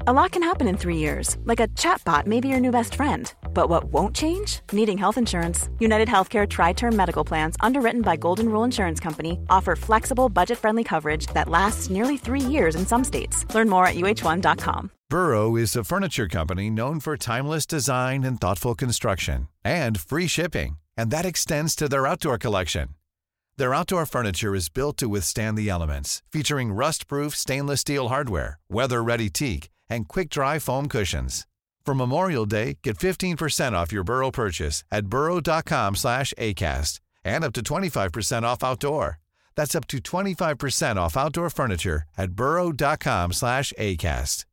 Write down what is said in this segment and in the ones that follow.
A lot can happen in 3 years, like a chatbot may be your new best friend. But what won't change? Needing health insurance. United Healthcare Tri-Term Medical Plans, underwritten by Golden Rule Insurance Company, offer flexible, budget-friendly coverage that lasts nearly 3 years in some states. Learn more at uh1.com. Burrow is a furniture company known for timeless design and thoughtful construction, and free shipping, and that extends to their outdoor collection. Their outdoor furniture is built to withstand the elements, featuring rust-proof stainless steel hardware, weather-ready teak, and quick-dry foam cushions. For Memorial Day, get 15% off your Burrow purchase at burrow.com/ACAST and up to 25% off outdoor. That's up to 25% off outdoor furniture at burrow.com/ACAST.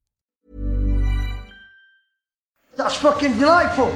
That's fucking delightful.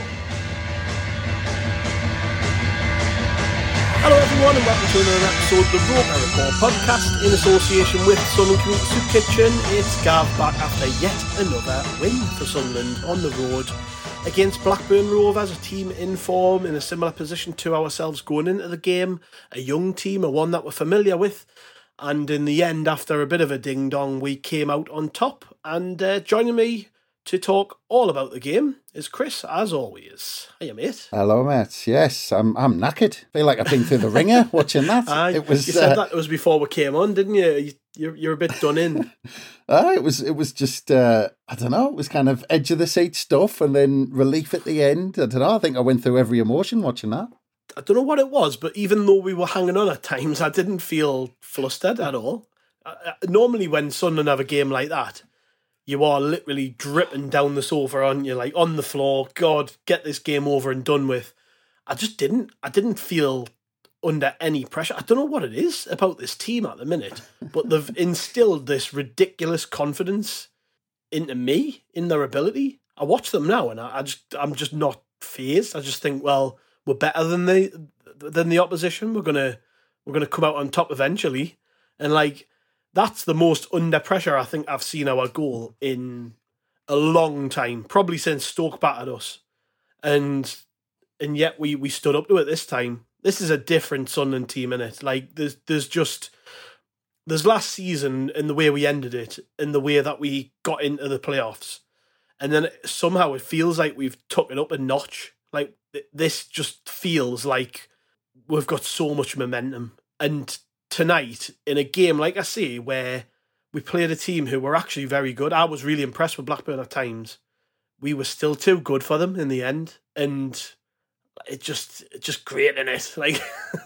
Hello everyone and welcome to another episode of the Roker Report podcast in association with Sunderland Community Soup Kitchen. It's Gav back after yet another win for Sunderland on the road against Blackburn Rovers, a team in form in a similar position to ourselves going into the game, a young team, a one that we're familiar with, and in the end, after a bit of a ding-dong, we came out on top. And joining me to talk all about the game is Chris, as always. Hiya, mate. Hello, mate. Yes, I'm knackered. Feel like I've been through the ringer watching that. You said that it was before we came on, didn't you? You're a bit done in. It was just I don't know. It was kind of edge of the seat stuff, and then relief at the end. I don't know. I think I went through every emotion watching that. I don't know what it was, but even though we were hanging on at times, I didn't feel flustered at all. Normally, when Sunderland have a game like that, you are literally dripping down the sofa, aren't you? Like on the floor. God, get this game over and done with. I didn't feel under any pressure. I don't know what it is about this team at the minute, but they've instilled this ridiculous confidence into me, in their ability. I watch them now and I'm just not fazed. I just think, well, we're better than the opposition. We're gonna come out on top eventually. And like, that's the most under pressure I think I've seen our goal in a long time, probably since Stoke battered us. And yet we stood up to it this time. This is a different Sunderland team, innit? Like, there's last season in the way we ended it, in the way that we got into the playoffs. And then somehow it feels like we've took it up a notch. Like, this just feels like we've got so much momentum. And tonight, in a game, like I say, where we played a team who were actually very good. I was really impressed with Blackburn at times. We were still too good for them in the end. And it just great in it. Like,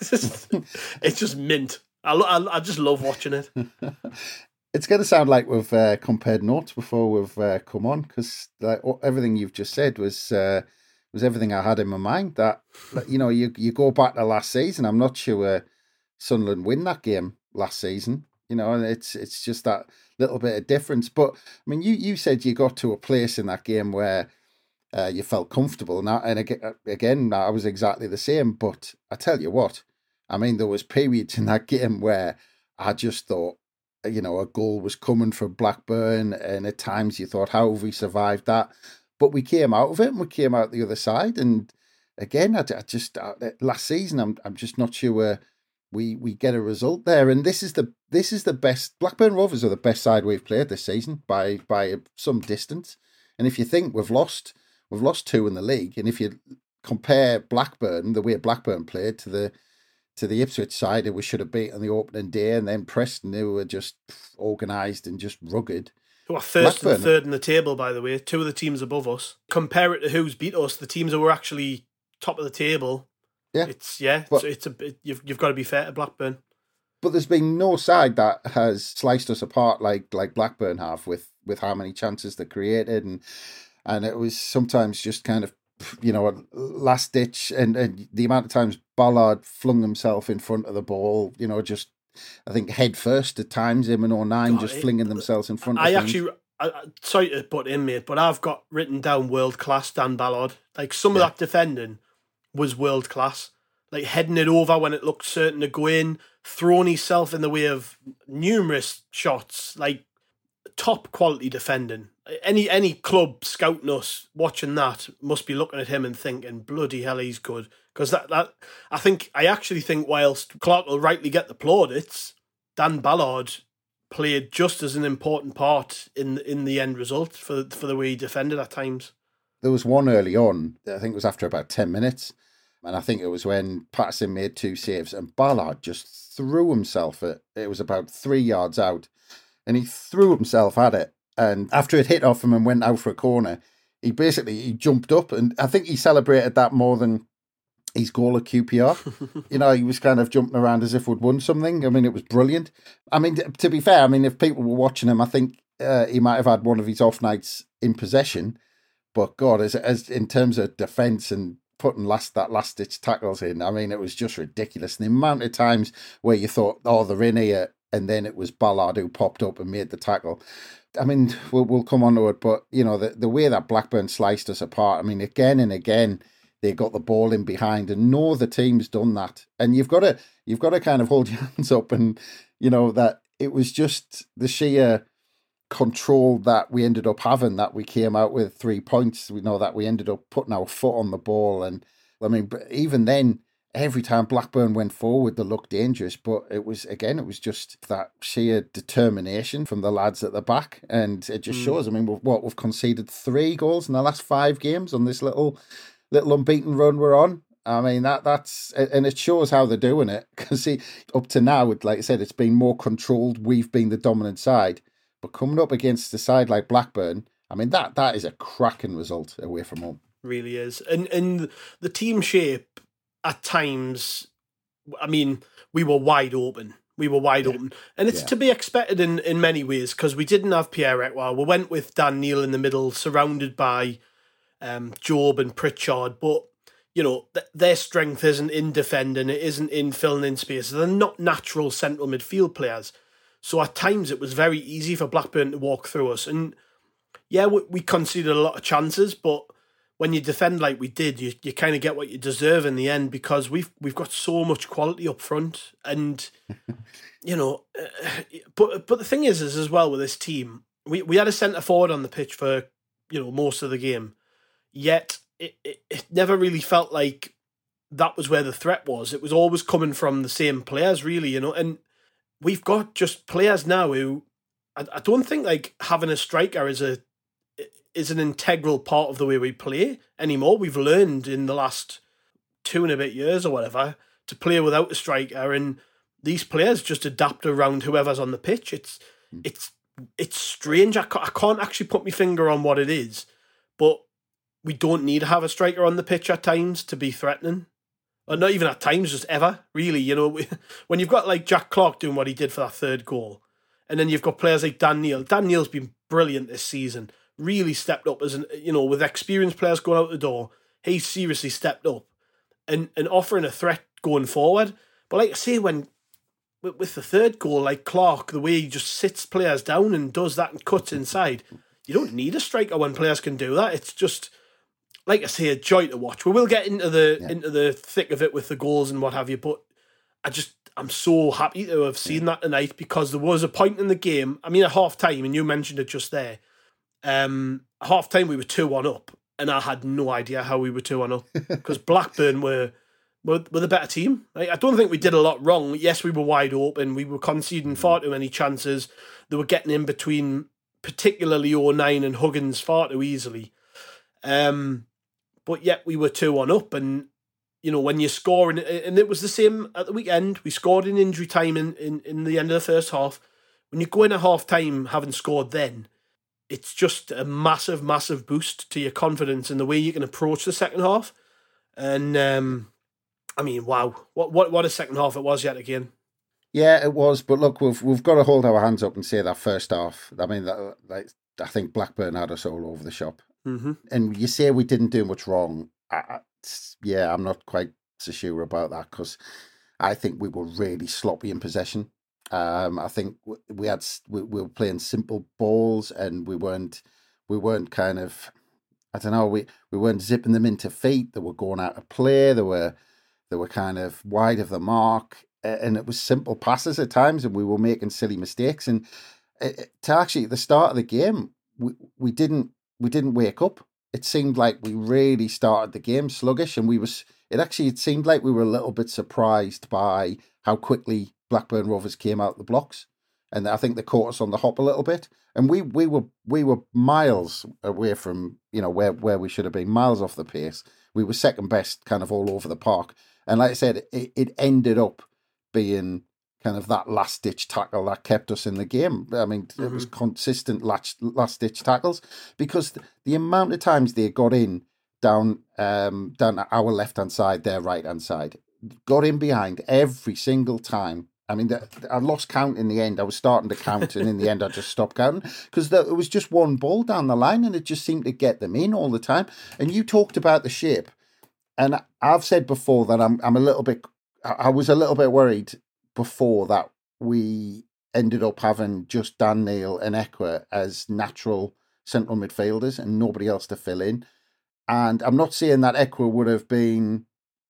it's just mint. I just love watching it. It's going to sound like we've compared notes before we've come on, because like, everything you've just said was everything I had in my mind. That, you know, you go back to last season. I'm not sure Sunderland win that game last season. You know, and it's just that little bit of difference. But I mean, you said you got to a place in that game where you felt comfortable. Now, and again, I was exactly the same. But I tell you what, I mean, there was periods in that game where I just thought, you know, a goal was coming from Blackburn, and at times you thought, how have we survived that? But we came out of it, and we came out the other side. And again, I just last season, I'm just not sure we get a result there. And this is the best. Blackburn Rovers are the best side we've played this season by some distance. And if you think we've lost 2 in the league, and if you compare Blackburn, the way Blackburn played, to the Ipswich side who we should have beat on the opening day, and then Preston, who were just organised and just rugged. Who are first and third in the table, by the way. 2 of the teams above us. Compare it to who's beat us. The teams that were actually top of the table. Yeah, you've got to be fair to Blackburn. But there's been no side that has sliced us apart like Blackburn have, with how many chances they created, and it was sometimes just kind of, you know, last ditch, and the amount of times Ballard flung himself in front of the ball, you know, just I think head first at times, him and O'Nien just flinging themselves in front of things. Sorry to butt in, mate, but I've got written down world class Dan Ballard. Like, some of that defending was world class. Like, heading it over when it looked certain to go in, throwing himself in the way of numerous shots, like top quality defending. Any club scouting us, watching that, must be looking at him and thinking, bloody hell, he's good. Because I actually think whilst Clark will rightly get the plaudits, Dan Ballard played just as an important part in the end result for the way he defended at times. There was one early on, I think it was after about 10 minutes, and I think it was when Patterson made 2 saves and Ballard just threw himself at it. Was about 3 yards out, and he threw himself at it. And after it hit off him and went out for a corner, he jumped up, and I think he celebrated that more than his goal at QPR. You know, he was kind of jumping around as if we'd won something. I mean, it was brilliant. I mean, to be fair, I mean, if people were watching him, I think he might have had one of his off nights in possession. But God, as in terms of defence and putting that last ditch tackles in, I mean, it was just ridiculous. And the amount of times where you thought, oh, they're in here, and then it was Ballard who popped up and made the tackle. I mean, we'll come on to it, but you know, the way that Blackburn sliced us apart. I mean, again and again, they got the ball in behind, and no other team's done that. And you've got to kind of hold your hands up, and you know that it was just the sheer control that we ended up having, that we came out with 3 points. We know that we ended up putting our foot on the ball, and I mean, even then, every time Blackburn went forward, they looked dangerous. But it was just that sheer determination from the lads at the back, and it just shows. I mean, we've conceded 3 goals in the last 5 games on this little unbeaten run we're on. I mean, that's and it shows how they're doing it, because up to now, like I said, it's been more controlled. We've been the dominant side. But coming up against a side like Blackburn, I mean, that is a cracking result away from home. Really is. And the team shape at times, I mean, we were wide open. And it's to be expected in many ways, because we didn't have Pierre-Emerick. We went with Dan Neil in the middle, surrounded by Job and Pritchard. But, you know, their strength isn't in defending. It isn't in filling in spaces. They're not natural central midfield players. So at times it was very easy for Blackburn to walk through us. And yeah, we conceded a lot of chances, but when you defend like we did, you kind of get what you deserve in the end, because we've got so much quality up front. And, you know, but the thing is as well with this team, we had a centre forward on the pitch for, you know, most of the game. Yet it never really felt like that was where the threat was. It was always coming from the same players, really, you know, and we've got just players now who I don't think like having a striker is an integral part of the way we play anymore. We've learned in the last 2 and a bit years or whatever to play without a striker, and these players just adapt around whoever's on the pitch. It's strange. I can't actually put my finger on what it is, but we don't need to have a striker on the pitch at times to be threatening. Or not even at times, just ever, really. You know, when you've got like Jack Clark doing what he did for that 3rd goal, and then you've got players like Dan Neil. Dan Neil's been brilliant this season. Really stepped up with experienced players going out the door. He's seriously stepped up and offering a threat going forward. But like I say, when with the 3rd goal, like Clark, the way he just sits players down and does that and cuts inside, you don't need a striker when players can do that. It's just, like I say, a joy to watch. We will get into the thick of it with the goals and what have you, but I'm so happy to have seen that tonight, because there was a point in the game, I mean, at half-time, and you mentioned it just there, half-time we were 2-1 up, and I had no idea how we were 2-1 up, because Blackburn were the better team. I don't think we did a lot wrong. Yes, we were wide open, we were conceding far too many chances, they were getting in between, particularly O'Nien and Huggins, far too easily. But yet we were 2-1 up, and you know, when you score, and it was the same at the weekend. We scored in injury time in the end of the first half. When you go in at half time having scored, then it's just a massive, massive boost to your confidence in the way you can approach the second half. And I mean, wow, what a second half it was yet again. Yeah, it was. But look, we've got to hold our hands up and say that first half. I mean, I think Blackburn had us all over the shop. Mm-hmm. And you say we didn't do much wrong. I'm not quite so sure about that, because I think we were really sloppy in possession. I think we were playing simple balls, and we weren't kind of, I don't know, we weren't zipping them into feet. They were going out of play. They were kind of wide of the mark, and it was simple passes at times, and we were making silly mistakes. And to actually at the start of the game, we didn't wake up. It seemed like we really started the game sluggish, and it seemed like we were a little bit surprised by how quickly Blackburn Rovers came out the blocks. and I think they caught us on the hop a little bit. And we were miles away from where we should have been, miles off the pace. We were second best, kind of all over the park. And like I said, it ended up being kind of that last ditch tackle that kept us in the game. I mean, it was consistent last ditch tackles, because the amount of times they got in down our left hand side, their right hand side, got in behind every single time. I mean, I lost count in the end. I was starting to count, and in the end, I just stopped counting, because it was just one ball down the line, and it just seemed to get them in all the time. And you talked about the shape, and I've said before that I was a little bit worried before that we ended up having just Dan Neil and Ekwa as natural central midfielders and nobody else to fill in. And I'm not saying that Ekwa would have been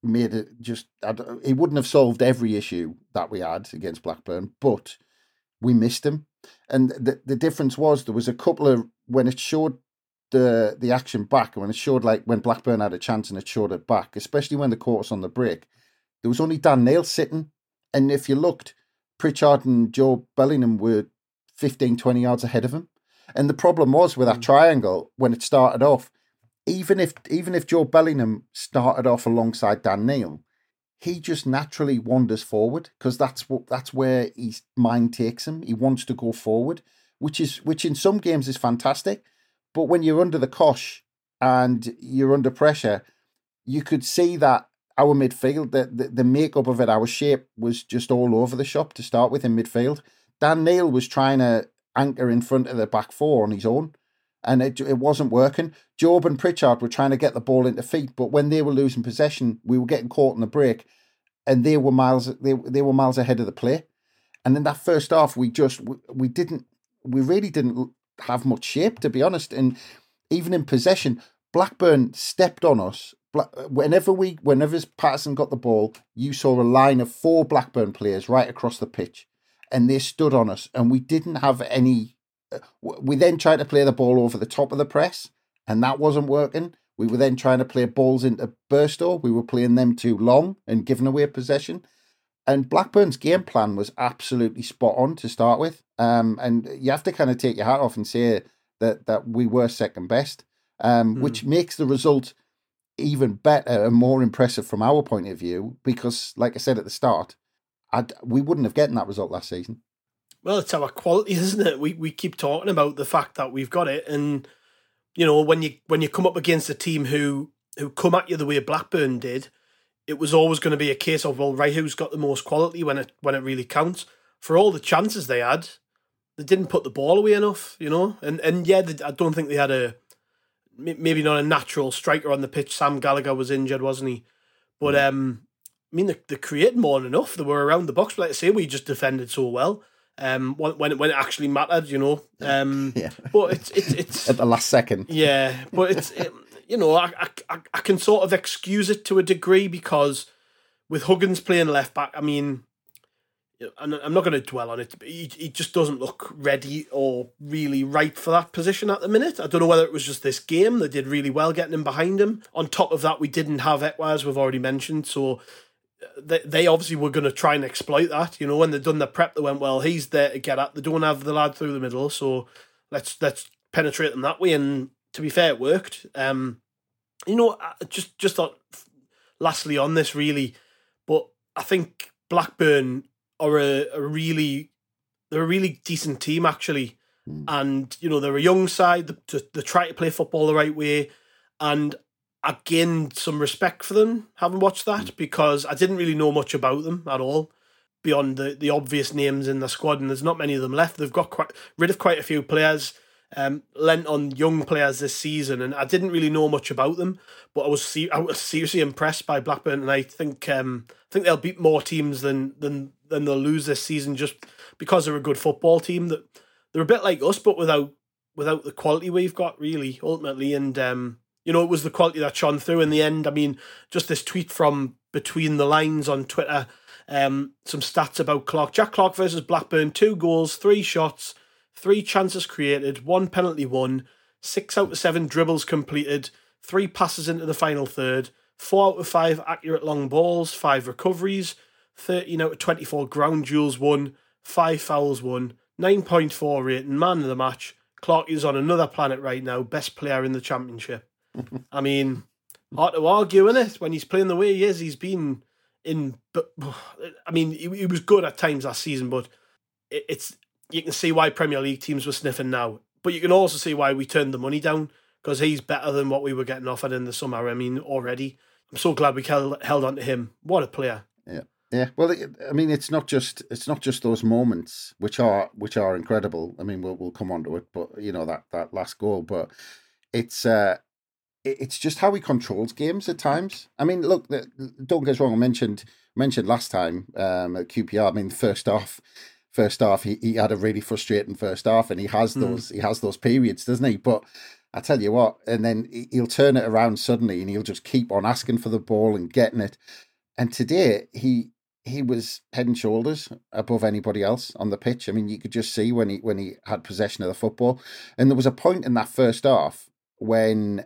he wouldn't have solved every issue that we had against Blackburn, but we missed him. And the difference was, there was a couple of, when it showed the action back, and when it showed, like when Blackburn had a chance and it showed it back, especially when they caught us on the break, there was only Dan Neil sitting. And if you looked, Pritchard and Joe Bellingham were 15, 20 yards ahead of him. And the problem was with that triangle, when it started off, even if Joe Bellingham started off alongside Dan Neil, he just naturally wanders forward, because that's where his mind takes him. He wants to go forward, which in some games is fantastic. But when you're under the cosh and you're under pressure, you could see that our midfield, the makeup of it, our shape was just all over the shop to start with in midfield. Dan Neil was trying to anchor in front of the back four on his own, and it wasn't working. Job and Pritchard were trying to get the ball into feet, but when they were losing possession, we were getting caught in the break, and they were miles ahead of the play. And in that first half, we really didn't have much shape, to be honest. And even in possession, Blackburn stepped on us. Whenever Patterson got the ball, you saw a line of 4 Blackburn players right across the pitch, and they stood on us, and we didn't have any. We then tried to play the ball over the top of the press, and that wasn't working. We were then trying to play balls into Burstow. We were playing them too long and giving away possession. And Blackburn's game plan was absolutely spot on to start with. And you have to kind of take your hat off and say that we were second best, which makes the result even better and more impressive from our point of view, because, like I said at the start, we wouldn't have gotten that result last season. Well, it's our quality, isn't it? We keep talking about the fact that we've got it, and when you come up against a team who come at you the way Blackburn did, it was always going to be a case of, well, right, who's got the most quality when it really counts. For all the chances they had, they didn't put the ball away enough, and yeah, I don't think they had maybe not a natural striker on the pitch. Sam Gallagher was injured, wasn't he? But I mean, they created more than enough. They were around the box, but like I say, we just defended so well. When it actually mattered, Yeah. But it's at the last second. Yeah, but I can sort of excuse it to a degree, because with Huggins playing left back, I mean, and I'm not going to dwell on it, but he just doesn't look ready or really right for that position at the minute. I don't know whether it was just this game. They did really well getting him behind him. On top of that, we didn't have Ekwa, as we've already mentioned, so they obviously were going to try and exploit that. When they'd done the prep, they went, well, he's there to get at. They don't have the lad through the middle, so let's penetrate them that way. And to be fair, it worked. I just thought, lastly on this really, but I think Blackburn are a really decent team, actually. And they're a young side. They try to play football the right way, and I gained some respect for them having watched that, because I didn't really know much about them at all beyond the obvious names in the squad, and there's not many of them left. They've got rid of quite a few players, lent on young players this season, and I didn't really know much about them, but I was seriously impressed by Blackburn, and I think they'll beat more teams than they'll lose this season, just because they're a good football team. That they're a bit like us, but without the quality we've got, really, ultimately. And it was the quality that shone through in the end. I mean, just this tweet from Between the Lines on Twitter, some stats about Clark. Jack Clark versus Blackburn: 2 goals, 3 shots, 3 chances created, 1 penalty won, 6 out of 7 dribbles completed, 3 passes into the final third, 4 out of 5 accurate long balls, 5 recoveries, 13 out of 24 ground duels won, 5 fouls won, 9.4 rating, man of the match. Clark is on another planet right now, best player in the championship. I mean, hard to argue, innit? When he's playing the way he is, he's been in... I mean, he was good at times last season, but it's you can see why Premier League teams were sniffing now. But you can also see why we turned the money down, because he's better than what we were getting offered in the summer. I mean, already. I'm so glad we held on to him. What a player. Yeah. Yeah, well, I mean, it's not just those moments which are incredible. I mean, we'll come on to it, but you know that last goal. But it's just how he controls games at times. I mean, look, don't get us wrong. I mentioned last time at QPR. I mean, first half, he had a really frustrating first half, and he has those periods, doesn't he? But I tell you what, and then he'll turn it around suddenly, and he'll just keep on asking for the ball and getting it. And today he was head and shoulders above anybody else on the pitch. I mean, you could just see when he had possession of the football. And there was a point in that first half when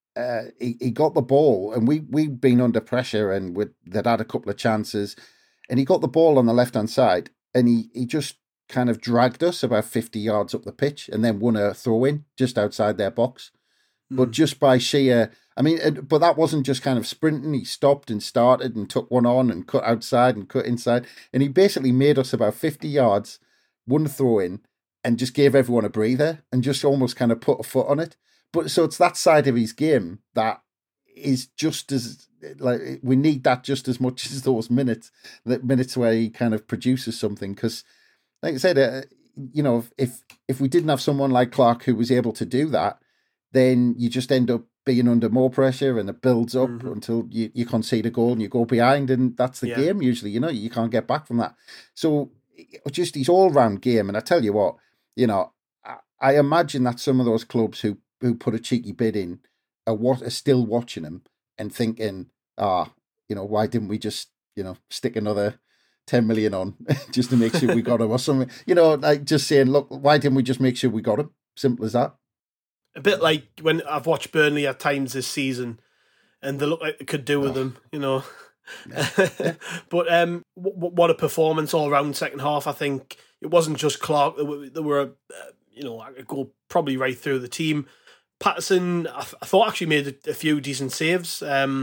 he got the ball, and we'd been under pressure, and they'd had a couple of chances, and he got the ball on the left-hand side, and he just kind of dragged us about 50 yards up the pitch and then won a throw-in just outside their box. But just by sheer... I mean, but that wasn't just kind of sprinting. He stopped and started and took one on and cut outside and cut inside. And he basically made us about 50 yards, one throw in, and just gave everyone a breather and just almost kind of put a foot on it. But so it's that side of his game that is just as, like, we need that just as much as those minutes where he kind of produces something. Because, like I said, you know, if we didn't have someone like Clark who was able to do that, then you just end up being under more pressure, and it builds up until you concede a goal and you go behind, and that's the game usually. You know, you can't get back from that. So just his all-round game. And I tell you what, you know, I imagine that some of those clubs who put a cheeky bid in are still watching him and thinking, you know, why didn't we just, you know, stick another 10 million on just to make sure we got him or something? You know, like just saying, look, why didn't we just make sure we got him? Simple as that. A bit like when I've watched Burnley at times this season, and they look like they could do with them, you know. Yeah. But what a performance all round second half. I think it wasn't just Clark. There were you know, I could go probably right through the team. Patterson, I thought actually made a few decent saves.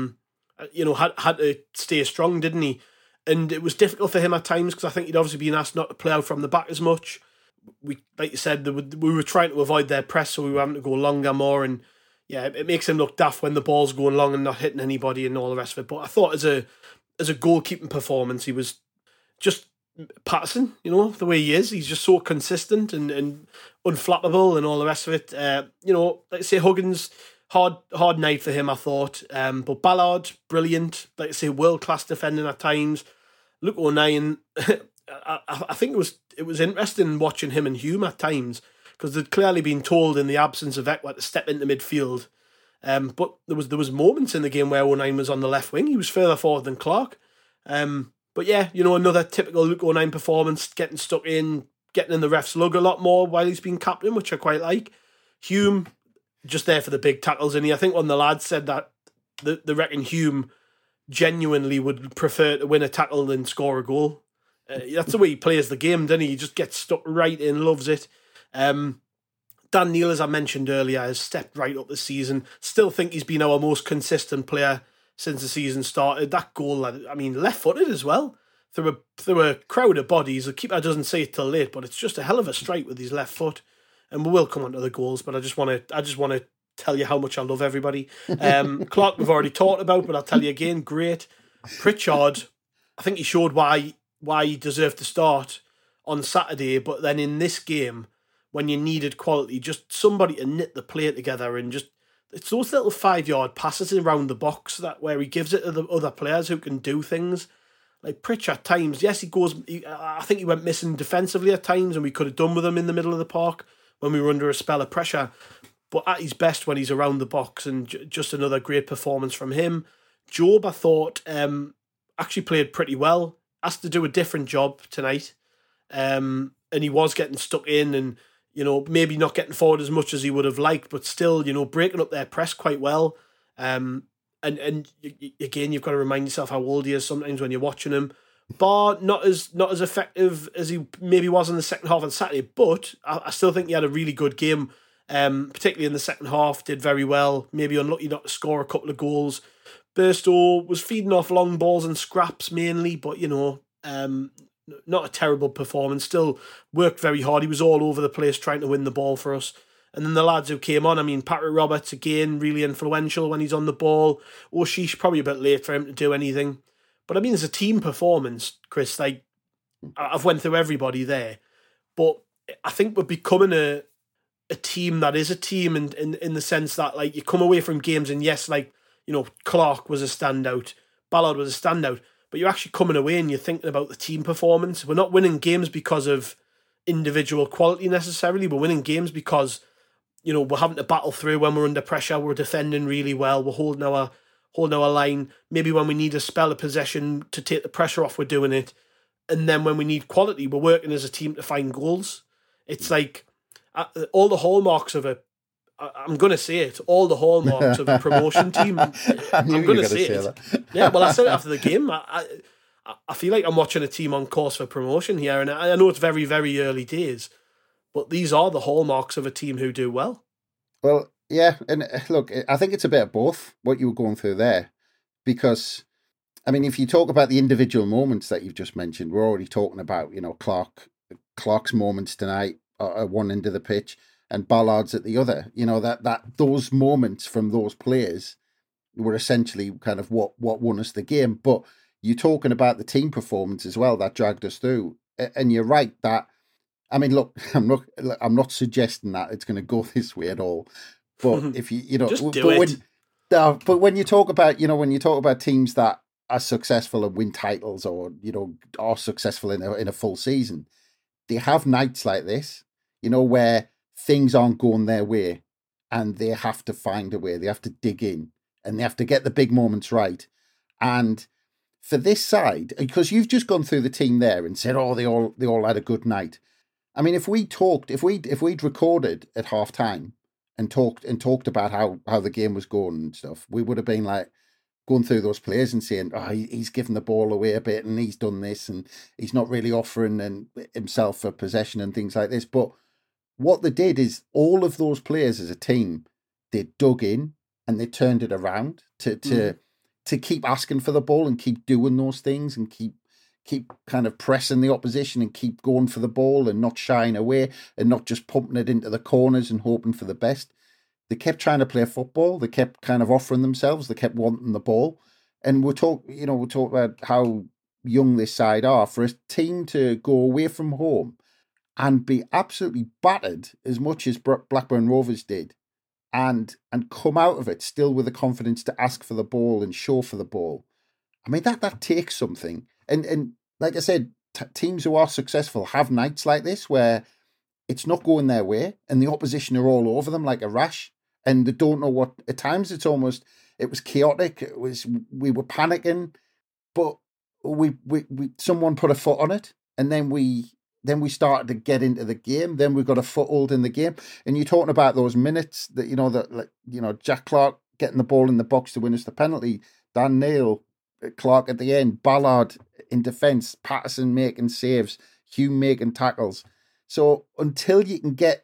You know, had to stay strong, didn't he? And it was difficult for him at times because I think he'd obviously been asked not to play out from the back as much. We, like you said, we were trying to avoid their press, so we were having to go longer more, and yeah, it makes him look daft when the ball's going long and not hitting anybody and all the rest of it. But I thought as a goalkeeping performance, he was just Patterson, you know, the way he is. He's just so consistent and unflappable and all the rest of it. You know, like I say, Huggins, hard night for him, I thought. But Ballard, brilliant. Like I say, world-class defending at times. Luke O'Nien, I think it was interesting watching him and Hume at times, because they'd clearly been told in the absence of Ekwah to step into midfield. But there was moments in the game where O'Nien was on the left wing. He was further forward than Clark. But yeah, you know, another typical Luke O'Nien performance, getting stuck in, getting in the ref's lug a lot more while he's been captain, which I quite like. Hume, just there for the big tackles. And I think one of the lads said that they reckon Hume genuinely would prefer to win a tackle than score a goal. That's the way he plays the game, doesn't he? He just gets stuck right in, loves it. Dan Neil, as I mentioned earlier, has stepped right up this season. Still think he's been our most consistent player since the season started. That goal, I mean, left-footed as well, through a crowd of bodies. The keeper doesn't say it till late, but it's just a hell of a strike with his left foot. And we will come on to the goals, but I just want to tell you how much I love everybody. Clark we've already talked about, but I'll tell you again, great. Pritchard, I think he showed why he deserved to start on Saturday, but then in this game, when you needed quality, just somebody to knit the play together, and just it's those little 5-yard passes around the box that where he gives it to the other players who can do things. Like Pritchard at times, yes, I think he went missing defensively at times, and we could have done with him in the middle of the park when we were under a spell of pressure. But at his best when he's around the box, and just another great performance from him. Job, I thought, actually played pretty well. Asked to do a different job tonight, and he was getting stuck in, and you know, maybe not getting forward as much as he would have liked, but still, you know, breaking up their press quite well. And again, you've got to remind yourself how old he is sometimes when you're watching him. bar not as effective as he maybe was in the second half on Saturday, but I still think he had a really good game, particularly in the second half, did very well, maybe unlucky not to score a couple of goals. Burstow was feeding off long balls and scraps mainly, but, not a terrible performance, still worked very hard. He was all over the place trying to win the ball for us. And then the lads who came on, Patrick Roberts, again, really influential when he's on the ball. O'Sheesh, probably a bit late for him to do anything. But as a team performance, Chris, I've went through everybody there. But I think we're becoming a team that is a team in the sense that, you come away from games and yes, Clark was a standout, Ballard was a standout, but you're actually coming away and you're thinking about the team performance. We're not winning games because of individual quality necessarily. We're winning games because we're having to battle through when we're under pressure. We're defending really well. We're holding our line. Maybe when we need a spell of possession to take the pressure off, we're doing it. And then when we need quality, we're working as a team to find goals. It's all the hallmarks of I'm going to say it, all the hallmarks of a promotion team. I'm going to say it. Yeah, well, I said it after the game. I feel like I'm watching a team on course for promotion here. And I know it's very, very early days. But these are the hallmarks of a team who do well. Well, yeah, and look, I think it's a bit of both, what you were going through there. Because, if you talk about the individual moments that you've just mentioned, we're already talking about, Clark's moments tonight at one end of the pitch and Ballard's at the other. That those moments from those players were essentially kind of what won us the game. But you're talking about the team performance as well that dragged us through. And you're right that, look, I'm not suggesting that it's going to go this way at all. But if just do it. But when you talk about teams that are successful and win titles, or are successful in a full season, they have nights like this, where things aren't going their way, and they have to find a way. They have to dig in, and they have to get the big moments right. And for this side, because you've just gone through the team there and said, oh, they all had a good night. If we'd recorded at half time and talked about how the game was going and stuff, we would have been going through those players and saying, oh, he's given the ball away a bit and he's done this and he's not really offering himself for possession and things like this. But what they did is all of those players as a team, they dug in and they turned it around to keep asking for the ball and keep doing those things and keep kind of pressing the opposition and keep going for the ball and not shying away and not just pumping it into the corners and hoping for the best. They kept trying to play football. They kept kind of offering themselves. They kept wanting the ball. And we'll talk about how young this side are. For a team to go away from home and be absolutely battered as much as Blackburn Rovers did and come out of it still with the confidence to ask for the ball and show for the ball. That takes something. And like I said, teams who are successful have nights like this where it's not going their way and the opposition are all over them like a rash and they don't know what. At times it was chaotic. We were panicking, but we someone put a foot on it, and then we started to get into the game. Then we got a foothold in the game. And you're talking about those minutes that Jack Clark getting the ball in the box to win us the penalty, Dan Neil, Clark at the end, Ballard in defence, Patterson making saves, Hume making tackles. So until you can get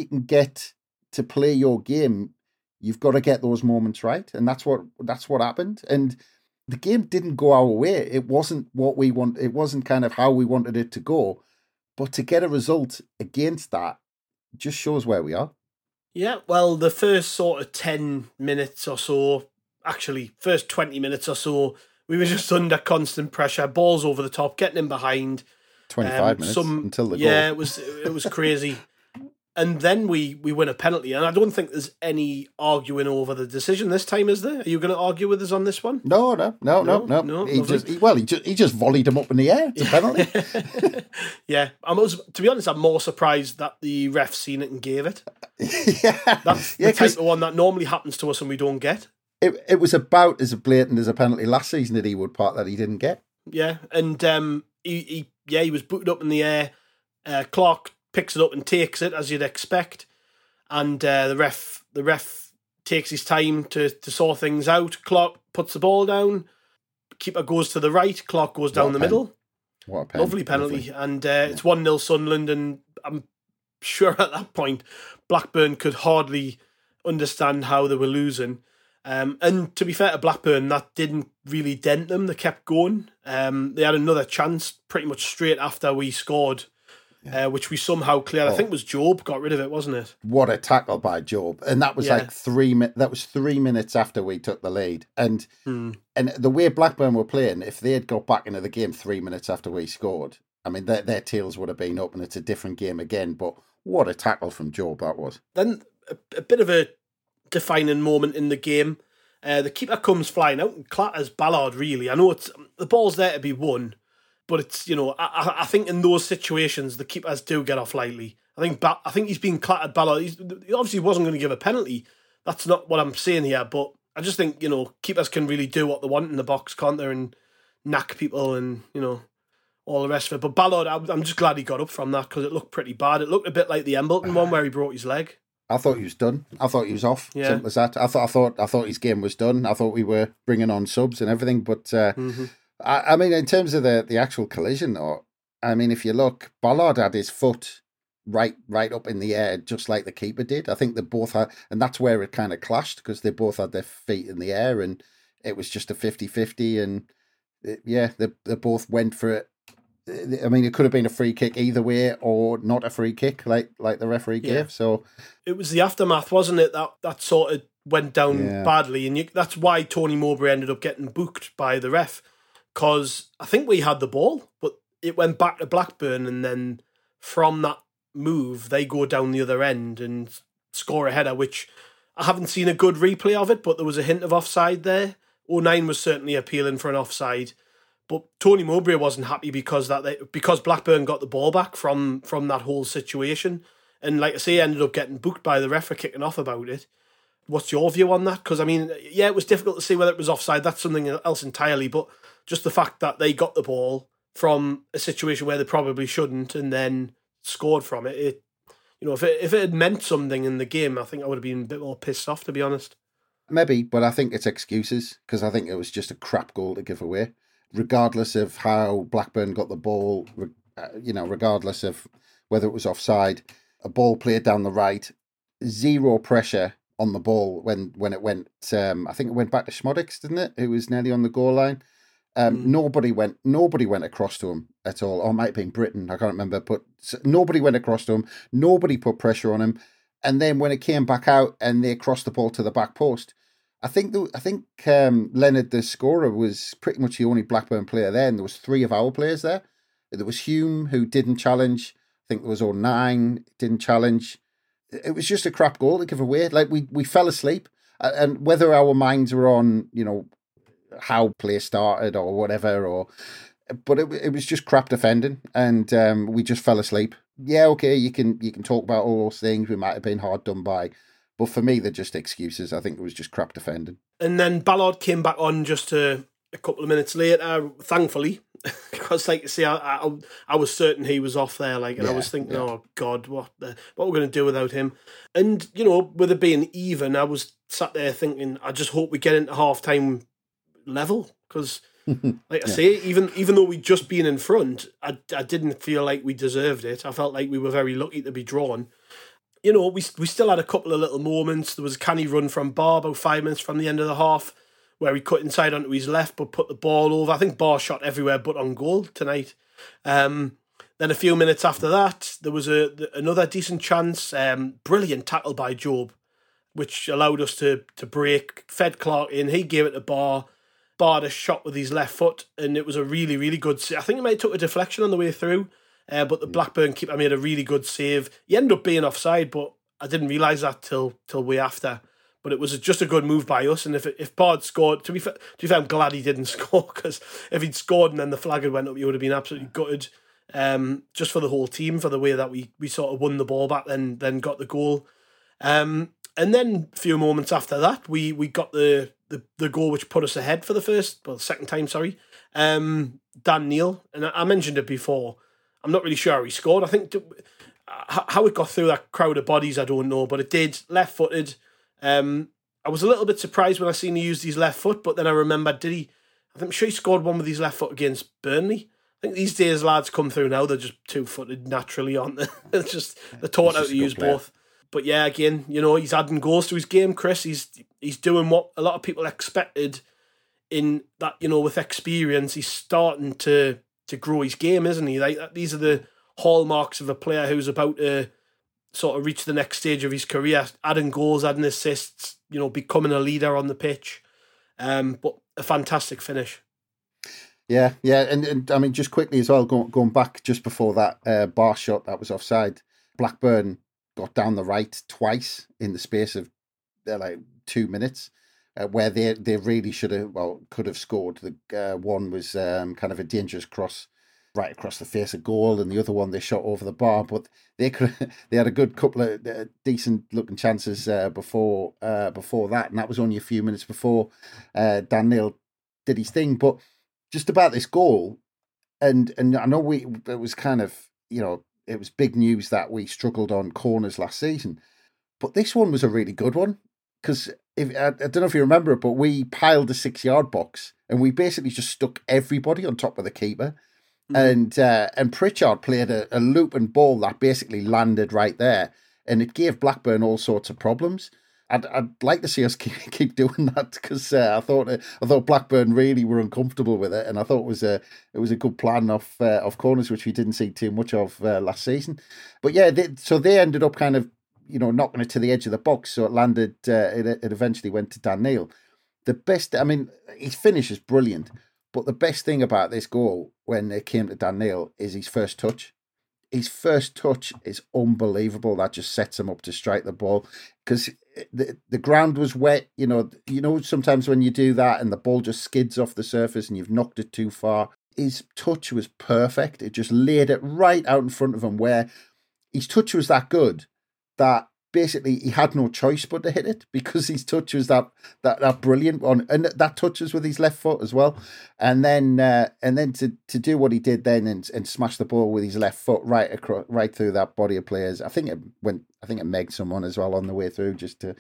to play your game, you've got to get those moments right, and that's what happened. And the game didn't go our way. It wasn't what we want. It wasn't kind of how we wanted it to go. But to get a result against that just shows where we are. Yeah, well, the first sort of 10 minutes or so, actually, first 20 minutes or so, we were just under constant pressure, balls over the top, getting in behind. 25 minutes until the goal. Yeah, it was crazy. And then we win a penalty, and I don't think there's any arguing over the decision this time, is there? Are you going to argue with us on this one? No. He just volleyed him up in the air. It's a penalty. Yeah, to be honest, I'm more surprised that the ref seen it and gave it. Yeah, that's the type of one that normally happens to us and we don't get. It was about as blatant as a penalty last season at Ewood Park that he didn't get. Yeah, and he was booted up in the air. Clark picks it up and takes it, as you'd expect, and the ref takes his time to sort things out. Clark puts the ball down. Keeper goes to the right. Clark goes down the middle. What a penalty. Lovely penalty. And it's 1-0 Sunderland, and I'm sure at that point Blackburn could hardly understand how they were losing. And to be fair to Blackburn, that didn't really dent them. They kept going. They had another chance pretty much straight after we scored, which we somehow cleared. I think it was Job got rid of it, wasn't it? What a tackle by Job. And that was like 3 minutes after we took the lead. And the way Blackburn were playing, if they had got back into the game 3 minutes after we scored, I mean, their tails would have been up and it's a different game again. But what a tackle from Job that was. Then a bit of a defining moment in the game. The keeper comes flying out and clatters Ballard, really. I know the ball's there to be won, but it's, I think in those situations, the keepers do get off lightly. I think he's been clattered Ballard. He obviously wasn't going to give a penalty. That's not what I'm saying here, but I just think, keepers can really do what they want in the box, can't they? And knack people and, all the rest of it. But Ballard, I'm just glad he got up from that because it looked pretty bad. It looked a bit like the Embleton one where he broke his leg. I thought he was done. I thought he was off. Yeah. Simple as that. I thought his game was done. I thought we were bringing on subs and everything. But I mean, in terms of the actual collision, though, I mean, if you look, Ballard had his foot right up in the air, just like the keeper did. I think they both had, and that's where it kind of clashed because they both had their feet in the air, and it was just a 50-50. And they both went for it. I mean, it could have been a free kick either way, or not a free kick like the referee gave. So it was the aftermath, wasn't it? That sort of went down badly, and that's why Tony Mowbray ended up getting booked by the ref, because I think we had the ball, but it went back to Blackburn, and then from that move, they go down the other end and score a header, which I haven't seen a good replay of it, but there was a hint of offside there. 09 was certainly appealing for an offside. But Tony Mowbray wasn't happy because Blackburn got the ball back from that whole situation. And like I say, ended up getting booked by the ref for kicking off about it. What's your view on that? Because, I mean, it was difficult to see whether it was offside. That's something else entirely. But just the fact that they got the ball from a situation where they probably shouldn't and then scored from it, if it had meant something in the game, I think I would have been a bit more pissed off, to be honest. Maybe, but I think it's excuses because I think it was just a crap goal to give away. Regardless of how Blackburn got the ball, regardless of whether it was offside, a ball played down the right, zero pressure on the ball when it went. I think it went back to Schmodix, didn't it? Who was nearly on the goal line. Nobody went across to him at all. Or it might have been Britain, I can't remember. But nobody went across to him. Nobody put pressure on him. And then when it came back out and they crossed the ball to the back post, I think Leonard, the scorer, was pretty much the only Blackburn player there, and there was 3 of our players there. There was Hume, who didn't challenge. I think there was 09, didn't challenge. It was just a crap goal to give away. Like, we fell asleep, and whether our minds were on, how play started or whatever, but it was just crap defending, and we just fell asleep. Yeah, okay, you can talk about all those things. We might have been hard done by. But for me, they're just excuses. I think it was just crap defending. And then Ballard came back on just a couple of minutes later, thankfully, because, like you say, I was certain he was off there. I was thinking, oh God, what we're going to do without him? And with it being even, I was sat there thinking, I just hope we get into half-time level, because, like I say, even though we'd just been in front, I didn't feel like we deserved it. I felt like we were very lucky to be drawn. We still had a couple of little moments. There was a canny run from Barr about 5 minutes from the end of the half where he cut inside onto his left but put the ball over. I think Barr shot everywhere but on goal tonight. Then a few minutes after that, there was another decent chance. Brilliant tackle by Job, which allowed us to break. Fed Clark in. He gave it to Barr. Barr had a shot with his left foot, and it was a really, really good... I think he might have took a deflection on the way through. But the Blackburn keeper made a really good save. He ended up being offside, but I didn't realise that till way after. But it was just a good move by us. And if Bard scored, to be fair, I'm glad he didn't score, because if he'd scored and then the flag had went up, he would have been absolutely gutted. Just for the whole team, for the way that we sort of won the ball back, then got the goal. And then a few moments after that, we got the goal which put us ahead for the second time. Dan Neil, and I mentioned it before. I'm not really sure how he scored. I think how it got through that crowd of bodies, I don't know, but it did. Left-footed. I was a little bit surprised when I seen he used his left foot, but then I remembered, I'm sure he scored one with his left foot against Burnley. I think these days lads come through now, they're just two-footed naturally, aren't they? They're taught how to use both. But yeah, again, he's adding goals to his game, Chris. He's doing what a lot of people expected in that, with experience. He's starting to grow his game, isn't he? Like, these are the hallmarks of a player who's about to sort of reach the next stage of his career, adding goals, adding assists, becoming a leader on the pitch. But a fantastic finish. Yeah, and I mean, just quickly as well, going back just before that bar shot that was offside, Blackburn got down the right twice in the space of like 2 minutes, where they really could have scored. The one was kind of a dangerous cross right across the face of goal, and the other one they shot over the bar. But they had a good couple of decent looking chances before that, and that was only a few minutes before Dan Neil did his thing. But just about this goal, and I know it was kind of, it was big news that we struggled on corners last season, but this one was a really good one, because I don't know if you remember it, but we piled the 6-yard box and we basically just stuck everybody on top of the keeper. And Pritchard played a looping ball that basically landed right there, and it gave Blackburn all sorts of problems. I'd like to see us keep doing that, because I thought Blackburn really were uncomfortable with it, and I thought it was a good plan off corners, which we didn't see too much of last season. But yeah, they ended up kind of knocking it to the edge of the box, so it landed. It eventually went to Dan Neil. The best, I mean, his finish is brilliant. But the best thing about this goal, when it came to Dan Neil, is his first touch. His first touch is unbelievable. That just sets him up to strike the ball, because the ground was wet. Sometimes when you do that and the ball just skids off the surface and you've knocked it too far. His touch was perfect. It just laid it right out in front of him, where his touch was that good that basically he had no choice but to hit it, because his touch was that brilliant one, and that touches with his left foot as well, and then to do what he did then and smash the ball with his left foot right through that body of players. I think it megged someone as well on the way through, just to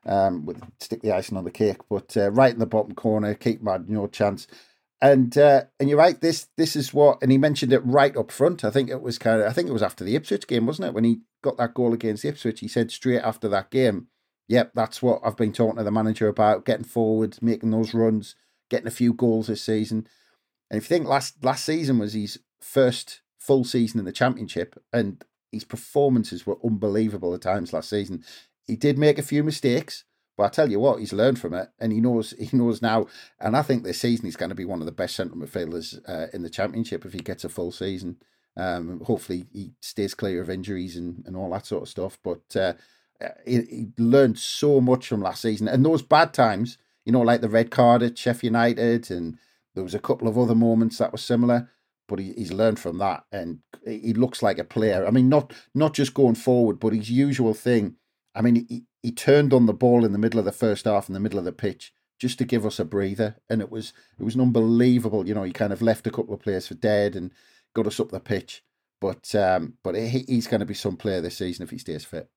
stick the icing on the cake. But right in the bottom corner, keeper had no chance. And you're right. This is what, and he mentioned it right up front. I think it was after the Ipswich game, wasn't it, when he got that goal against Ipswich? He said straight after that game, "Yep, that's what I've been talking to the manager about: getting forward, making those runs, getting a few goals this season." And if you think last season was his first full season in the Championship, and his performances were unbelievable at times last season. He did make a few mistakes, but I tell you what, he's learned from it, and he knows now. And I think this season he's going to be one of the best centre midfielders in the Championship if he gets a full season. Hopefully he stays clear of injuries and all that sort of stuff. But he learned so much from last season. And those bad times, like the red card at Sheffield United, and there was a couple of other moments that were similar, but he's learned from that, and he looks like a player. I mean, not just going forward, but his usual thing. I mean, he turned on the ball in the middle of the first half, in the middle of the pitch, just to give us a breather, and it was an unbelievable. He kind of left a couple of players for dead and got us up the pitch. But he's going to be some player this season if he stays fit.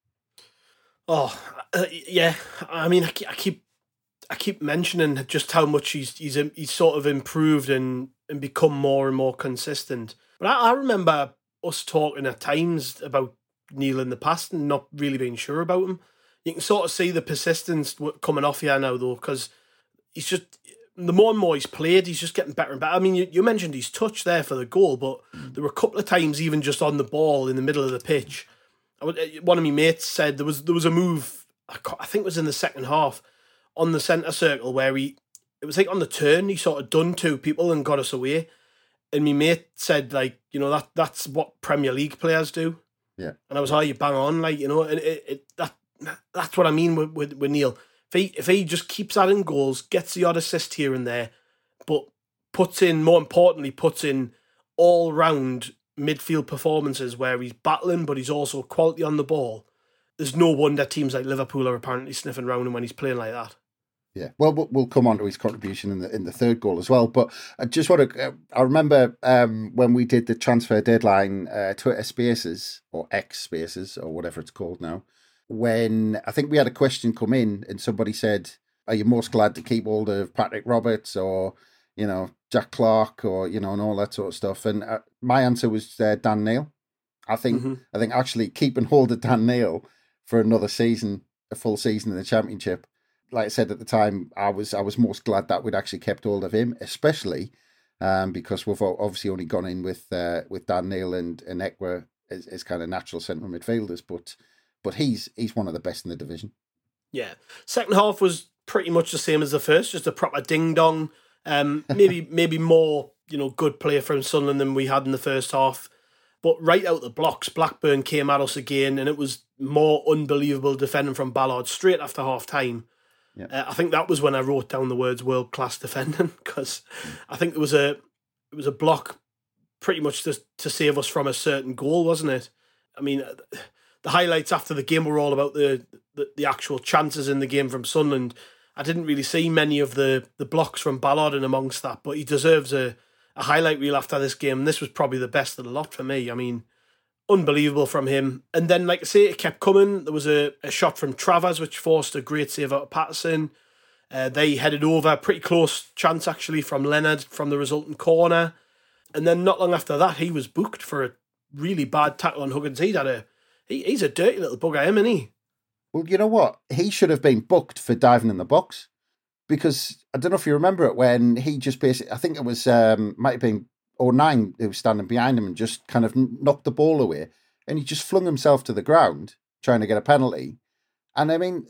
Oh, yeah. I mean, I keep mentioning just how much he's sort of improved and become more and more consistent. But I remember us talking at times about Neil in the past and not really being sure about him. You can sort of see the persistence coming off here now, though, because he's just, the more and more he's played, he's just getting better and better. I mean, you mentioned his touch there for the goal, but there were a couple of times even just on the ball in the middle of the pitch. One of my mates said there was a move, I think it was in the second half, on the centre circle where it was like on the turn, he sort of done two people and got us away. And my mate said, that's what Premier League players do. Yeah. And I was, you bang on, and that's what I mean with Neil. If he just keeps adding goals, gets the odd assist here and there, but more importantly, puts in all-round midfield performances where he's battling, but he's also quality on the ball, there's no wonder teams like Liverpool are apparently sniffing around him when he's playing like that. Yeah, well, we'll come on to his contribution in the third goal as well. But I just want to, I remember when we did the transfer deadline Twitter Spaces, or X Spaces, or whatever it's called now, when I think we had a question come in and somebody said, are you most glad to keep hold of Patrick Roberts, or Jack Clark or, and all that sort of stuff. And my answer was Dan Neil. I think actually keeping hold of Dan Neil for another season, a full season in the Championship, like I said at the time, I was most glad that we'd actually kept hold of him, especially because we've obviously only gone in with Dan Neil and Ekwa as kind of natural central midfielders, but he's one of the best in the division. Yeah, second half was pretty much the same as the first, just a proper ding dong. Maybe more good play from Sunderland than we had in the first half. But right out the blocks, Blackburn came at us again, and it was more unbelievable defending from Ballard straight after half time. Yeah. I think that was when I wrote down the words world class defending, because I think it was a block pretty much to save us from a certain goal, wasn't it? I mean, the highlights after the game were all about the actual chances in the game from Sunderland. I didn't really see many of the blocks from Ballard in amongst that, but he deserves a highlight reel after this game. And this was probably the best of the lot for me. I mean, unbelievable from him. And then, like I say, it kept coming. There was a shot from Travers, which forced a great save out of Patterson. They headed over, pretty close chance actually from Leonard from the resulting corner. And then not long after that, he was booked for a really bad tackle on Huggins. He's a dirty little bugger, isn't he? Well, you know what? He should have been booked for diving in the box, because I don't know if you remember it, when he just basically, I think it was, might have been O'Nien who was standing behind him and just kind of knocked the ball away, and he just flung himself to the ground trying to get a penalty. And I mean,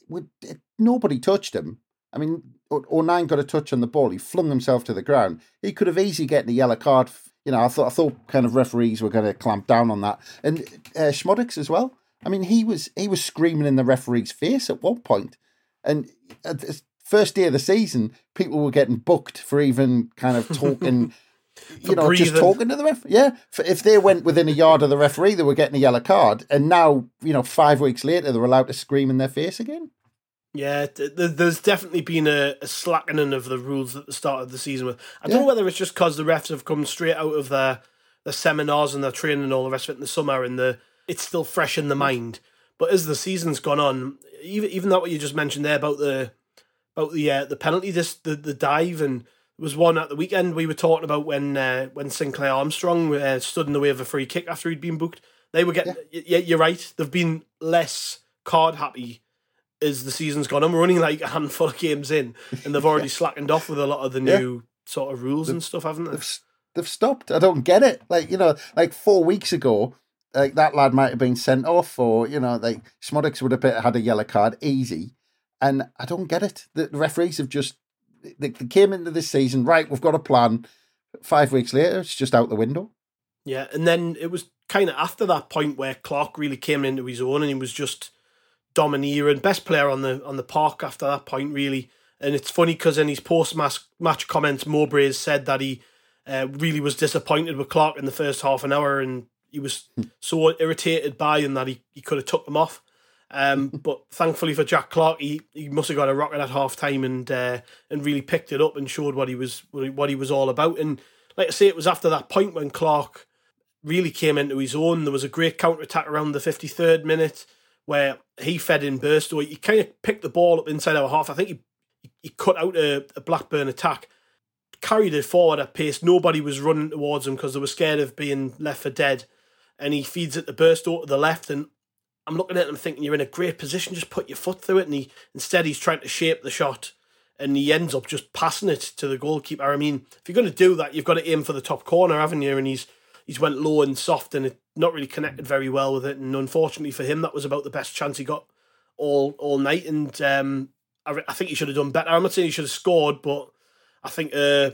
nobody touched him. I mean, O'Nien got a touch on the ball. He flung himself to the ground. He could have easily gotten a yellow card. I thought kind of referees were going to clamp down on that. And Schmodix as well. I mean, he was screaming in the referee's face at one point. And at the first day of the season, people were getting booked for even kind of talking, just talking to the referee. Yeah, if they went within a yard of the referee, they were getting a yellow card. And now, 5 weeks later, they're allowed to scream in their face again. Yeah, there's definitely been a slackening of the rules at the start of the season. I don't know whether it's just because the refs have come straight out of their seminars and their training and all the rest of it in the summer, and it's still fresh in the mind. But as the season's gone on, even that what you just mentioned there about the penalty, the dive, and there was one at the weekend we were talking about when Sinclair Armstrong stood in the way of a free kick after he'd been booked. They were getting, you're right, they've been less card happy as the season's gone on. We're only like a handful of games in, and they've already slackened off with a lot of the new sort of rules and stuff, haven't they? They've stopped. I don't get it. Like 4 weeks ago, like that lad might have been sent off, or like Schmodix would have had a yellow card easy, and I don't get it. The referees have just they came into this season right. We've got a plan. 5 weeks later, it's just out the window. Yeah, and then it was kind of after that point where Clark really came into his own, and he was just domineering, best player on the park after that point, really. And it's funny because in his post-match comments, Mowbray has said that he really was disappointed with Clark in the first half an hour, and he was so irritated by him that he could have took him off. But thankfully for Jack Clark, he must have got a rocket at half time and really picked it up and showed what he was all about. And like I say, it was after that point when Clark really came into his own. There was a great counter-attack around the 53rd minute where he fed in Burstow. He kind of picked the ball up inside our half. I think he cut out a Blackburn attack, carried it forward at pace. Nobody was running towards him because they were scared of being left for dead. And he feeds it to Burstow to the left. And I'm looking at him thinking, you're in a great position, just put your foot through it. And instead he's trying to shape the shot. And he ends up just passing it to the goalkeeper. I mean, if you're going to do that, you've got to aim for the top corner, haven't you? And he's went low and soft, and it not really connected very well with it. And unfortunately for him, that was about the best chance he got all night. And I think he should have done better. I'm not saying he should have scored, but I think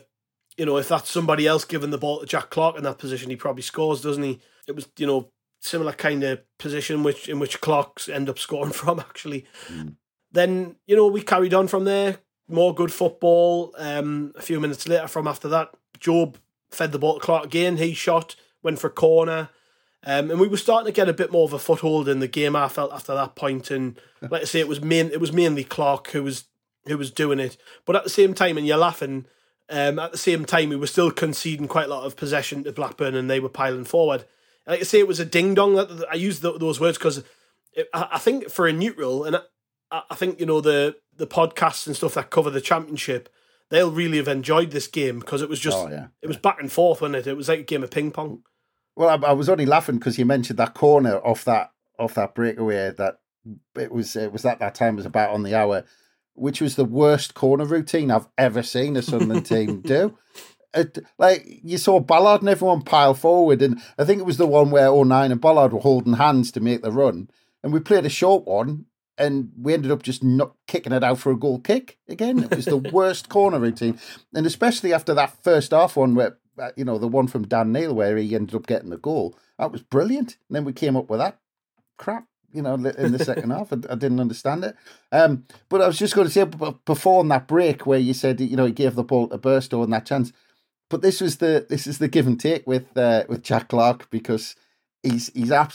if that's somebody else giving the ball to Jack Clark in that position, he probably scores, doesn't he? It was similar kind of position in which Clark's end up scoring from, actually. Then we carried on from there. More good football. A few minutes later from after that, Job fed the ball to Clark again. He shot, went for a corner. And we were starting to get a bit more of a foothold in the game, I felt, after that point. And like I say, it was mainly Clark who was doing it. But at the same time, and you're laughing, at the same time, we were still conceding quite a lot of possession to Blackburn, and they were piling forward. And like I say, it was a ding-dong. I use those words because I think for a neutral, and I think, the podcasts and stuff that cover the Championship, they'll really have enjoyed this game because it was just it was back and forth, wasn't it? It was like a game of ping pong. Well, I was only laughing because you mentioned that corner off that breakaway that it was that time was about on the hour, which was the worst corner routine I've ever seen a Sunderland team do. Like you saw Ballard and everyone pile forward, and I think it was the one where O'Nien and Ballard were holding hands to make the run, and we played a short one, and we ended up just not kicking it out for a goal kick again. It was the worst corner routine, and especially after that first half one where the one from Dan Neil where he ended up getting the goal, that was brilliant. And then we came up with that crap, in the second half. I didn't understand it. But I was just going to say before on that break where you said he gave the ball to Burstow and that chance. But this is the give and take with Jack Clarke, because he's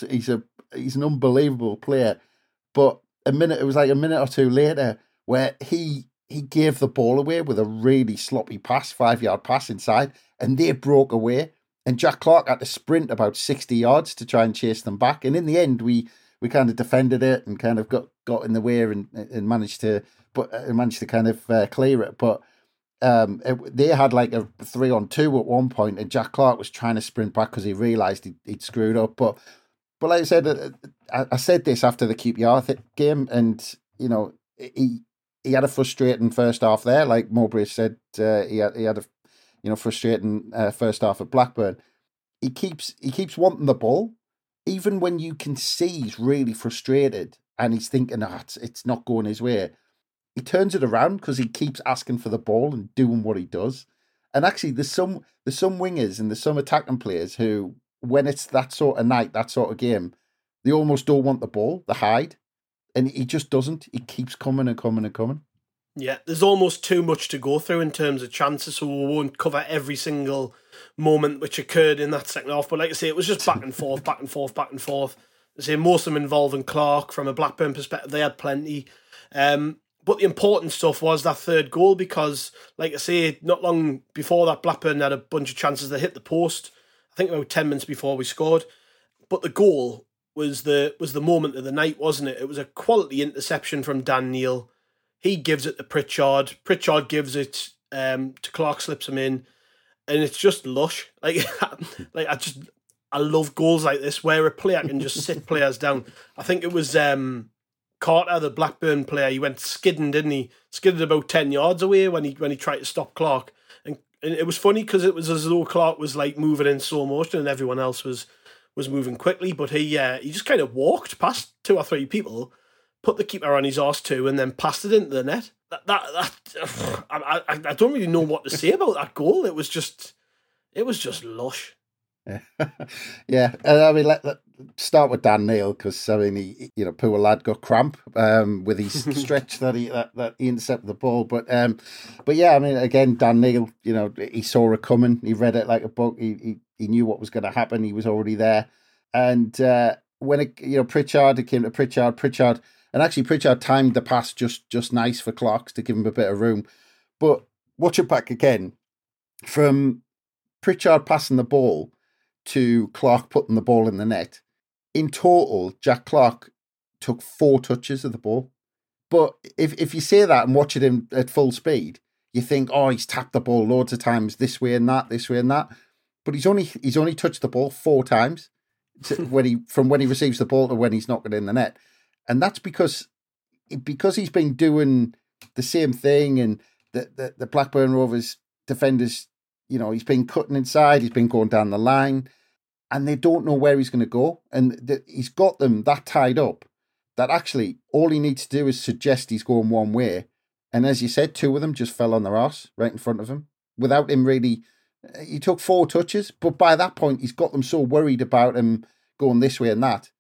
an unbelievable player. But it was like a minute or two later where he gave the ball away with a really sloppy pass, 5-yard pass inside, and they broke away. And Jack Clarke had to sprint about 60 yards to try and chase them back. And in the end, we kind of defended it and kind of got in the way and managed to kind of clear it. But they had like a 3-on-2 at one point, and Jack Clarke was trying to sprint back because he realised he'd screwed up. But like I said, I said this after the QPR game, and he had a frustrating first half there. Like Mowbray said, he had a frustrating first half at Blackburn. He keeps wanting the ball, even when you can see he's really frustrated and he's thinking, it's not going his way. He turns it around because he keeps asking for the ball and doing what he does. And actually, there's some wingers and there's some attacking players who, when it's that sort of night, that sort of game, they almost don't want the ball. They hide. And he just doesn't. He keeps coming and coming and coming. Yeah, there's almost too much to go through in terms of chances, so we won't cover every single moment which occurred in that second half. But like I say, it was just back and forth, back and forth, back and forth. I say most of them involving Clarke. From a Blackburn perspective, they had plenty. But the important stuff was that third goal, because, like I say, not long before that, Blackburn had a bunch of chances that hit the post. I think about 10 minutes before we scored. But the goal was the moment of the night, wasn't it? It was a quality interception from Dan Neil. He gives it to Pritchard. Pritchard gives it to Clarke, slips him in, and it's just lush. I love goals like this where a player can just sit players down. I think it was Carter, the Blackburn player. He went skidding, didn't he? Skidded about 10 yards away when he tried to stop Clarke, and it was funny because it was as though Clarke was like moving in slow motion and everyone else was moving quickly, but he just kind of walked past 2 or 3 people, put the keeper on his arse too, and then passed it into the net. I don't really know what to say about that goal. It was just lush. Yeah. I mean, let's start with Dan Neil, because I mean, he, poor lad got cramp with his stretch that he intercepted the ball. But yeah, I mean, again, Dan Neil, he saw it coming. He read it like a book. He knew what was going to happen. He was already there. And when it came to Pritchard. And actually, Pritchard timed the pass just nice for Clarke to give him a bit of room. But watch it back again. From Pritchard passing the ball to Clarke putting the ball in the net, in total, Jack Clarke took 4 touches of the ball. But if you say that and watch it at full speed, you think, he's tapped the ball loads of times this way and that, this way and that. But he's only touched the ball 4 times from when he receives the ball to when he's knocked it in the net. And that's because he's been doing the same thing, and the Blackburn Rovers defenders, he's been cutting inside, he's been going down the line, and they don't know where he's going to go. And he's got them that tied up that actually all he needs to do is suggest he's going one way. And as you said, 2 of them just fell on their arse right in front of him without him really. He took 4 touches, but by that point, he's got them so worried about him going this way and that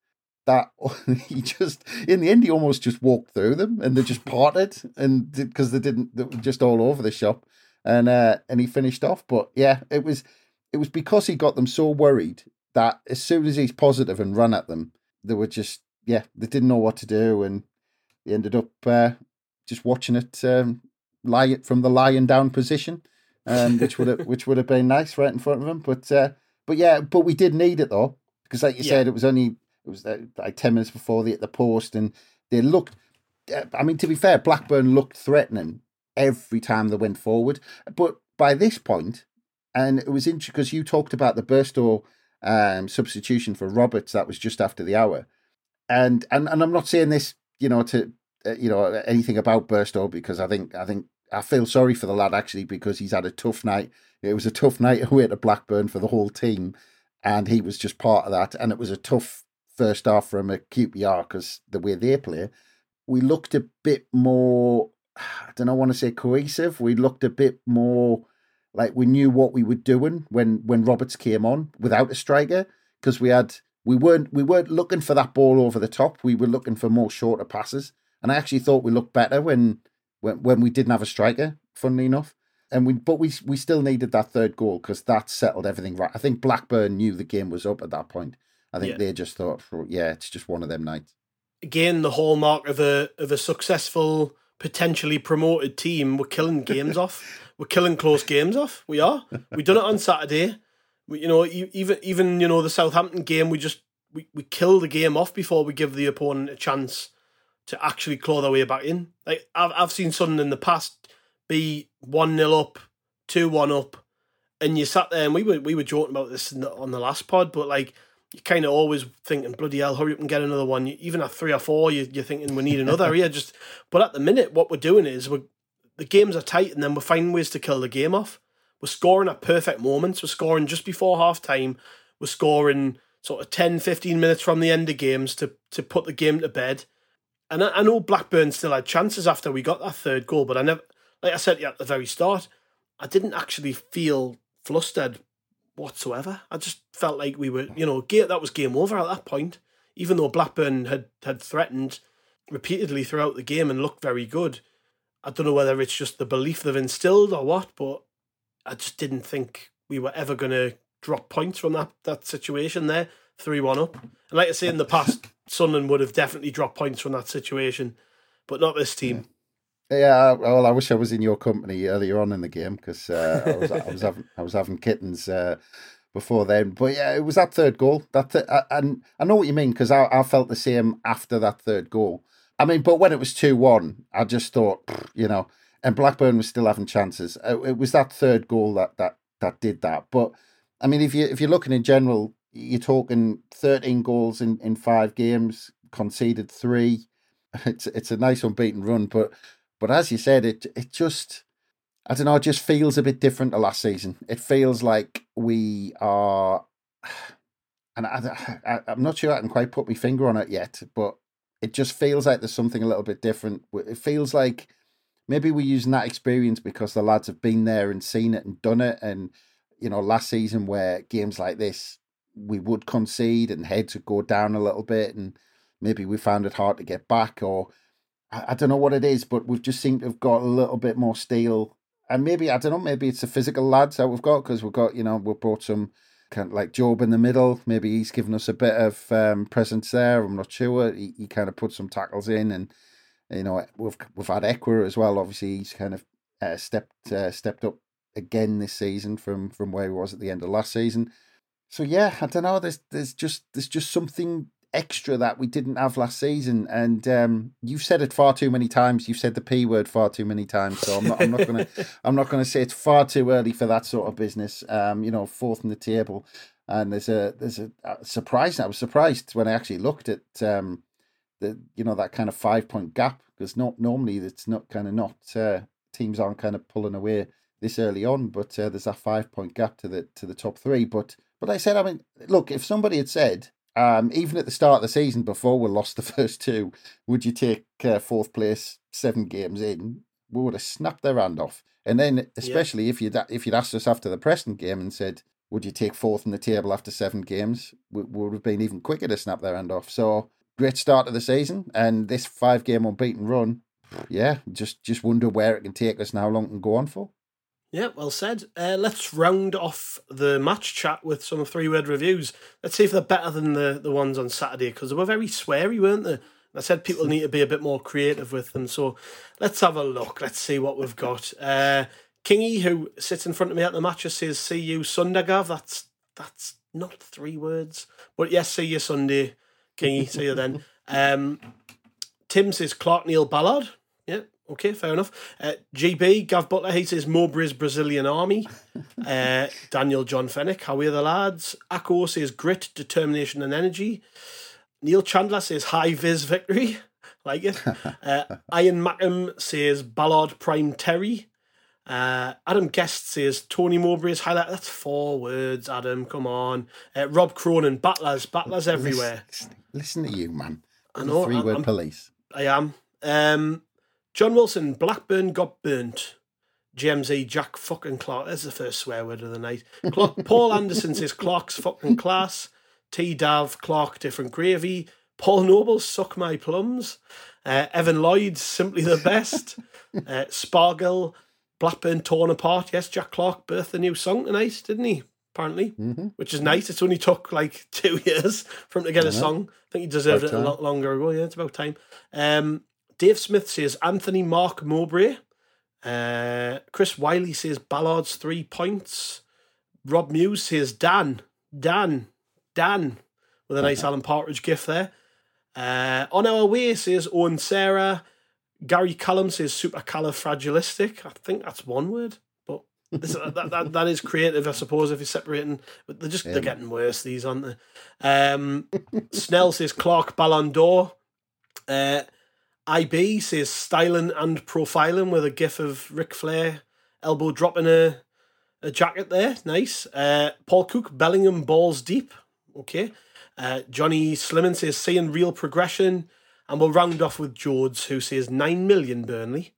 he just, in the end, he almost just walked through them, and they just parted, and because they were just all over the shop, and he finished off. But yeah, it was because he got them so worried that as soon as he's positive and run at them, they were just, they didn't know what to do, and they ended up just watching it lie from the lying down position, which would have been nice right in front of him. But we did need it though, because like you said, it was like 10 minutes before they hit the post, and they looked. I mean, to be fair, Blackburn looked threatening every time they went forward. But by this point, and it was interesting because you talked about the Burstow substitution for Roberts that was just after the hour, and I'm not saying this, to anything about Burstow, because I think I feel sorry for the lad actually, because he's had a tough night. It was a tough night away to Blackburn for the whole team, and he was just part of that. And it was a tough first half from a QPR because the way they play, we looked a bit more, I don't want to say cohesive. We looked a bit more like we knew what we were doing when Roberts came on without a striker, because we weren't looking for that ball over the top. We were looking for more shorter passes, and I actually thought we looked better when we didn't have a striker, funnily enough. But we still needed that third goal because that settled everything right. I think Blackburn knew the game was up at that point. I think they just thought, it's just one of them nights. Again, the hallmark of a successful, potentially promoted team, we're killing games off. We're killing close games off. We are. We done it on Saturday. Even the Southampton game, we kill the game off before we give the opponent a chance to actually claw their way back in. Like I've seen Sunderland in the past be 1-0 up, 2-1 up, and you sat there, and we were joking about this on the last pod, but like you kind of always thinking, bloody hell, hurry up and get another one. Even at 3 or 4, you're thinking we need another. But at the minute, what we're doing is the games are tight, and then we're finding ways to kill the game off. We're scoring at perfect moments. We're scoring just before half time. We're scoring sort of 10, 15 minutes from the end of games to put the game to bed. And I know Blackburn still had chances after we got that third goal, but I never, like I said at the very start, I didn't actually feel flustered whatsoever. I just felt like we were, that was game over at that point. Even though Blackburn had threatened repeatedly throughout the game and looked very good. I don't know whether it's just the belief they've instilled or what, but I just didn't think we were ever going to drop points from that situation there, 3-1 up. And like I say, in the past, Sunderland would have definitely dropped points from that situation, but not this team. Yeah, well, I wish I was in your company earlier on in the game because I was having kittens before then. But yeah, it was that third goal. And I know what you mean because I felt the same after that third goal. I mean, but when it was 2-1, I just thought, and Blackburn was still having chances. It was that third goal that did that. But I mean, if you're looking in general, you're talking 13 goals in 5 games, conceded 3. It's a nice unbeaten run, but as you said, it just, I don't know, it just feels a bit different to last season. It feels like we are, and I'm not sure I can quite put my finger on it yet, but it just feels like there's something a little bit different. It feels like maybe we're using that experience because the lads have been there and seen it and done it. And, last season where games like this, we would concede and heads would go down a little bit and maybe we found it hard to get back, or I don't know what it is, but we've just seemed to have got a little bit more steel. And maybe, I don't know, maybe it's the physical lads that we've got because we've got, we've brought some kind of like Job in the middle. Maybe he's given us a bit of presence there. I'm not sure. He kind of put some tackles in, and we've had Ekwa as well. Obviously, he's kind of stepped up again this season from where he was at the end of last season. So yeah, I don't know. There's just something extra that we didn't have last season, and you've said it far too many times. You've said the P word far too many times. So I'm not gonna say it's far too early for that sort of business. Fourth in the table, and there's a surprise. I was surprised when I actually looked at that kind of 5-point gap, because normally it's not teams aren't kind of pulling away this early on, but there's that 5-point gap to the top 3. But I said, I mean, look, if somebody had said, even at the start of the season, before we lost the first 2, would you take 4th place 7 games in? We would have snapped their hand off. And then, especially if you'd asked us after the Preston game and said, would you take 4th in the table after 7 games? We would have been even quicker to snap their hand off. So great start of the season, and this 5-game unbeaten run. Yeah, just wonder where it can take us and how long it can go on for. Yeah, well said. Let's round off the match chat with some 3-word reviews. Let's see if they're better than the ones on Saturday, because they were very sweary, weren't they? I said people need to be a bit more creative with them. So let's have a look. Let's see what we've got. Kingy, who sits in front of me at the match, says, see you Sunday, Gav. That's not 3 words. But yes, see you Sunday, Kingy. See you then. Tim says Clark Neil Ballard. Yeah, Okay, fair enough. GB, Gav Butler, he says Mowbray's Brazilian Army. Daniel John Fennick, how are the lads? Akko says grit, determination and energy. Neil Chandler says high vis victory. Like it. Ian Mackham says Ballard Prime Terry. Adam Guest says Tony Mowbray's highlight. That's 4 words, Adam. Come on. Rob Cronin, battlers everywhere. Listen to you, man. I know. 3-word police. I am. John Wilson, Blackburn got burnt. GMZ, Jack fucking Clark. There's the first swear word of the night. Paul Anderson says Clark's fucking class. T. Dav, Clark, different gravy. Paul Noble, suck my plums. Evan Lloyd, simply the best. Spargle, Blackburn torn apart. Yes, Jack Clark birthed a new song tonight, didn't he? Apparently, which is nice. It's only took like 2 years for him to get a song. I think he deserved it a lot longer ago. Yeah, it's about time. Dave Smith says Anthony Mark Mowbray. Chris Wiley says Ballard's 3 points. Rob Muse says Dan, with a nice Alan Partridge gif there. On our way says Owen Sarah. Gary Callum says supercalifragilistic. I think that's 1 word, but that is creative, I suppose, if you're separating. But they're getting worse, these, aren't they? Snell says Clark Ballon d'Or. IB says styling and profiling with a gif of Ric Flair elbow dropping a jacket there. Nice. Paul Cook, Bellingham balls deep. Okay. Johnny Slimmin says seeing real progression. And we'll round off with George, who says 9 million Burnley.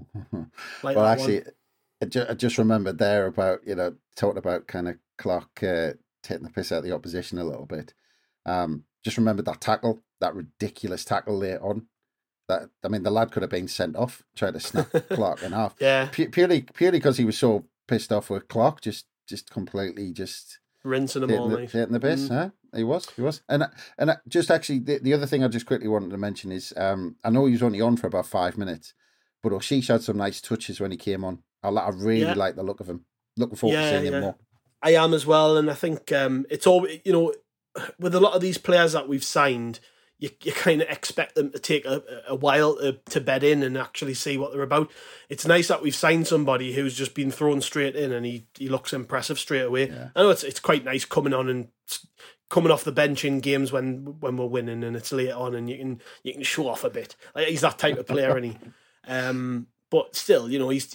Well, actually, I just remembered there about, talking about kind of Clark taking the piss out of the opposition a little bit. Just remembered that tackle, that ridiculous tackle later on. The lad could have been sent off, trying to snap Clark in half. Yeah. Purely because he was so pissed off with Clark, just completely rinsing him all night. Hitting the piss, huh? He was. And just actually, the other thing I just quickly wanted to mention is, I know he was only on for about 5 minutes, but Oshish had some nice touches when he came on. I really like the look of him. Looking forward to seeing him more. I am as well, and I think it's all, with a lot of these players that we've signed, you kind of expect them to take a while to bed in and actually see what they're about. It's nice that we've signed somebody who's just been thrown straight in and he looks impressive straight away. Yeah. I know it's quite nice coming on and coming off the bench in games when we're winning and it's late on and you can show off a bit. Like, he's that type of player, and he. But still,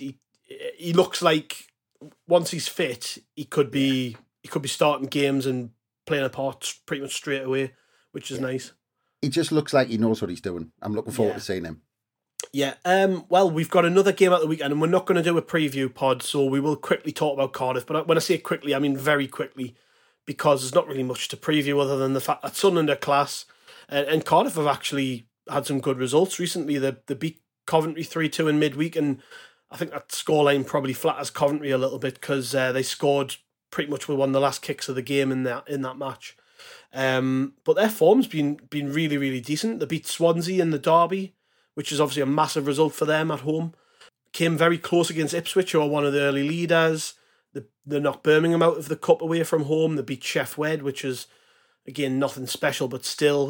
he looks like once he's fit, he could be starting games and playing a part pretty much straight away, which is nice. He just looks like he knows what he's doing. I'm looking forward to seeing him. Yeah. Well, we've got another game at the weekend, and we're not going to do a preview pod, so we will quickly talk about Cardiff. But when I say quickly, I mean very quickly, because there's not really much to preview other than the fact that Sunderland are class, and Cardiff have actually had some good results recently. They beat Coventry 3-2 in midweek, and I think that scoreline probably flatters Coventry a little bit because they scored pretty much with one of the last kicks of the game in that match. But their form's been really, really decent. They beat Swansea in the derby, which is obviously a massive result for them at home. Came very close against Ipswich, who are one of the early leaders. They knocked Birmingham out of the cup away from home. They beat Sheff Wed, which is, again, nothing special, but still,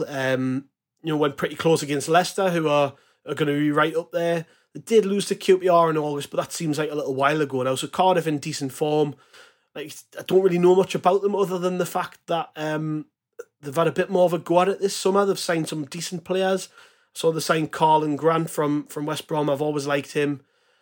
went pretty close against Leicester, who are going to be right up there. They did lose to QPR in August, but that seems like a little while ago now. So Cardiff in decent form. Like, I don't really know much about them other than the fact that they've had a bit more of a go at it this summer. They've signed some decent players. So they signed Carlin Grant from West Brom. I've always liked him.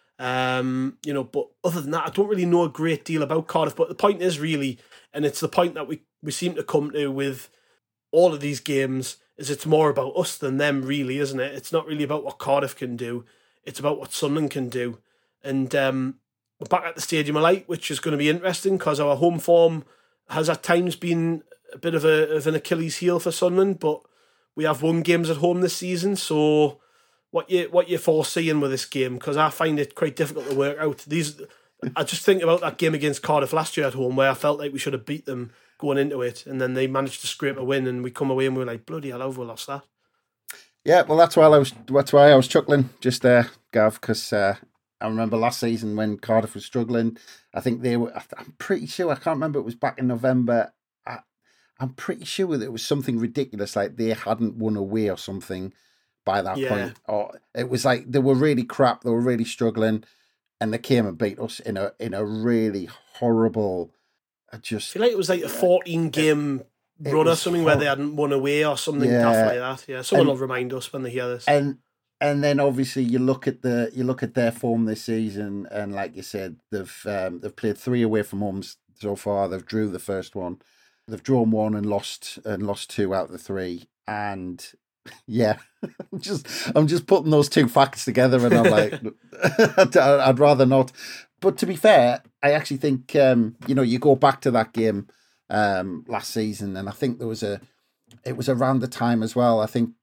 But other than that, I don't really know a great deal about Cardiff. But the point is really, and it's the point that we seem to come to with all of these games, is it's more about us than them, really, isn't it? It's not really about what Cardiff can do. It's about what Sunderland can do. And we're back at the Stadium of Light, which is going to be interesting because our home form has at times been a bit of an Achilles heel for Sunderland, but we have won games at home this season. So what you're foreseeing with this game, because I find it quite difficult to work out. I just think about that game against Cardiff last year at home, where I felt like we should have beat them going into it, and then they managed to scrape a win, and we come away and we were like, bloody hell, have we lost that? Yeah, well, that's why I was chuckling just there, Gav, because I remember last season when Cardiff was struggling. I think I'm pretty sure, I can't remember, it was back in November. I'm pretty sure that it was something ridiculous, like they hadn't won away or something by that Yeah. point. Or it was like they were really crap. They were really struggling, and they came and beat us in a really horrible. I feel like it was like a 14-game run or something where they hadn't won away or something daft like that. Yeah, someone will remind us when they hear this. And then obviously you look at their form this season, and like you said, they've played 3 away from home so far. They've drew the first one, they've drawn 1 and lost 2 out of the 3. And yeah, I'm just putting those 2 facts together, and I'm like, I'd rather not. But to be fair, I actually think you go back to that game last season, and I think it was around the time as well. I think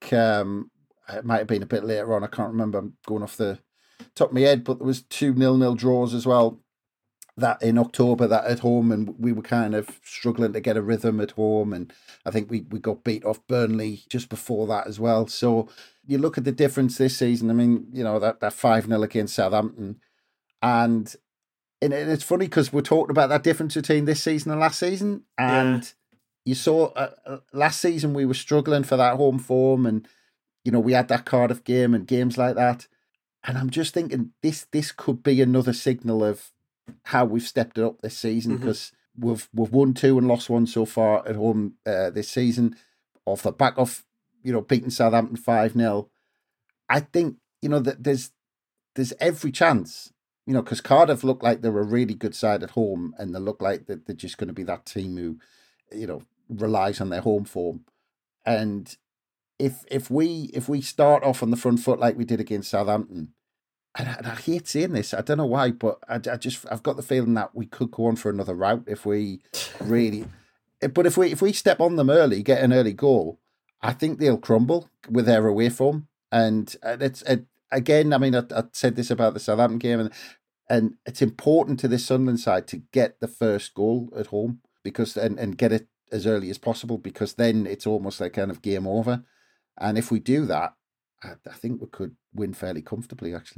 it might have been a bit later on. I can't remember. I'm going off the top of my head, but there was 2 0-0 draws as well. That in October, that at home, and we were kind of struggling to get a rhythm at home, and I think we got beat off Burnley just before that as well. So you look at the difference this season. I mean, that 5-0 against Southampton, and it's funny because we're talking about that difference between this season and last season, and you saw last season we were struggling for that home form, and we had that Cardiff game and games like that, and I'm just thinking this could be another signal of how we've stepped it up this season, because we've won 2 and lost 1 so far at home this season, off the back of beating Southampton 5-0. I think that there's every chance, because Cardiff look like they're a really good side at home, and they look like that they're just going to be that team who relies on their home form. And if we start off on the front foot like we did against Southampton, and I hate saying this, I don't know why, but I've got the feeling that we could go on for another route if we really. But if we step on them early, get an early goal, I think they'll crumble with their away form. And it's again, I mean, I said this about the Southampton game, and it's important to this Sunderland side to get the first goal at home, because and get it as early as possible, because then it's almost like kind of game over. And if we do that, I think we could win fairly comfortably, actually.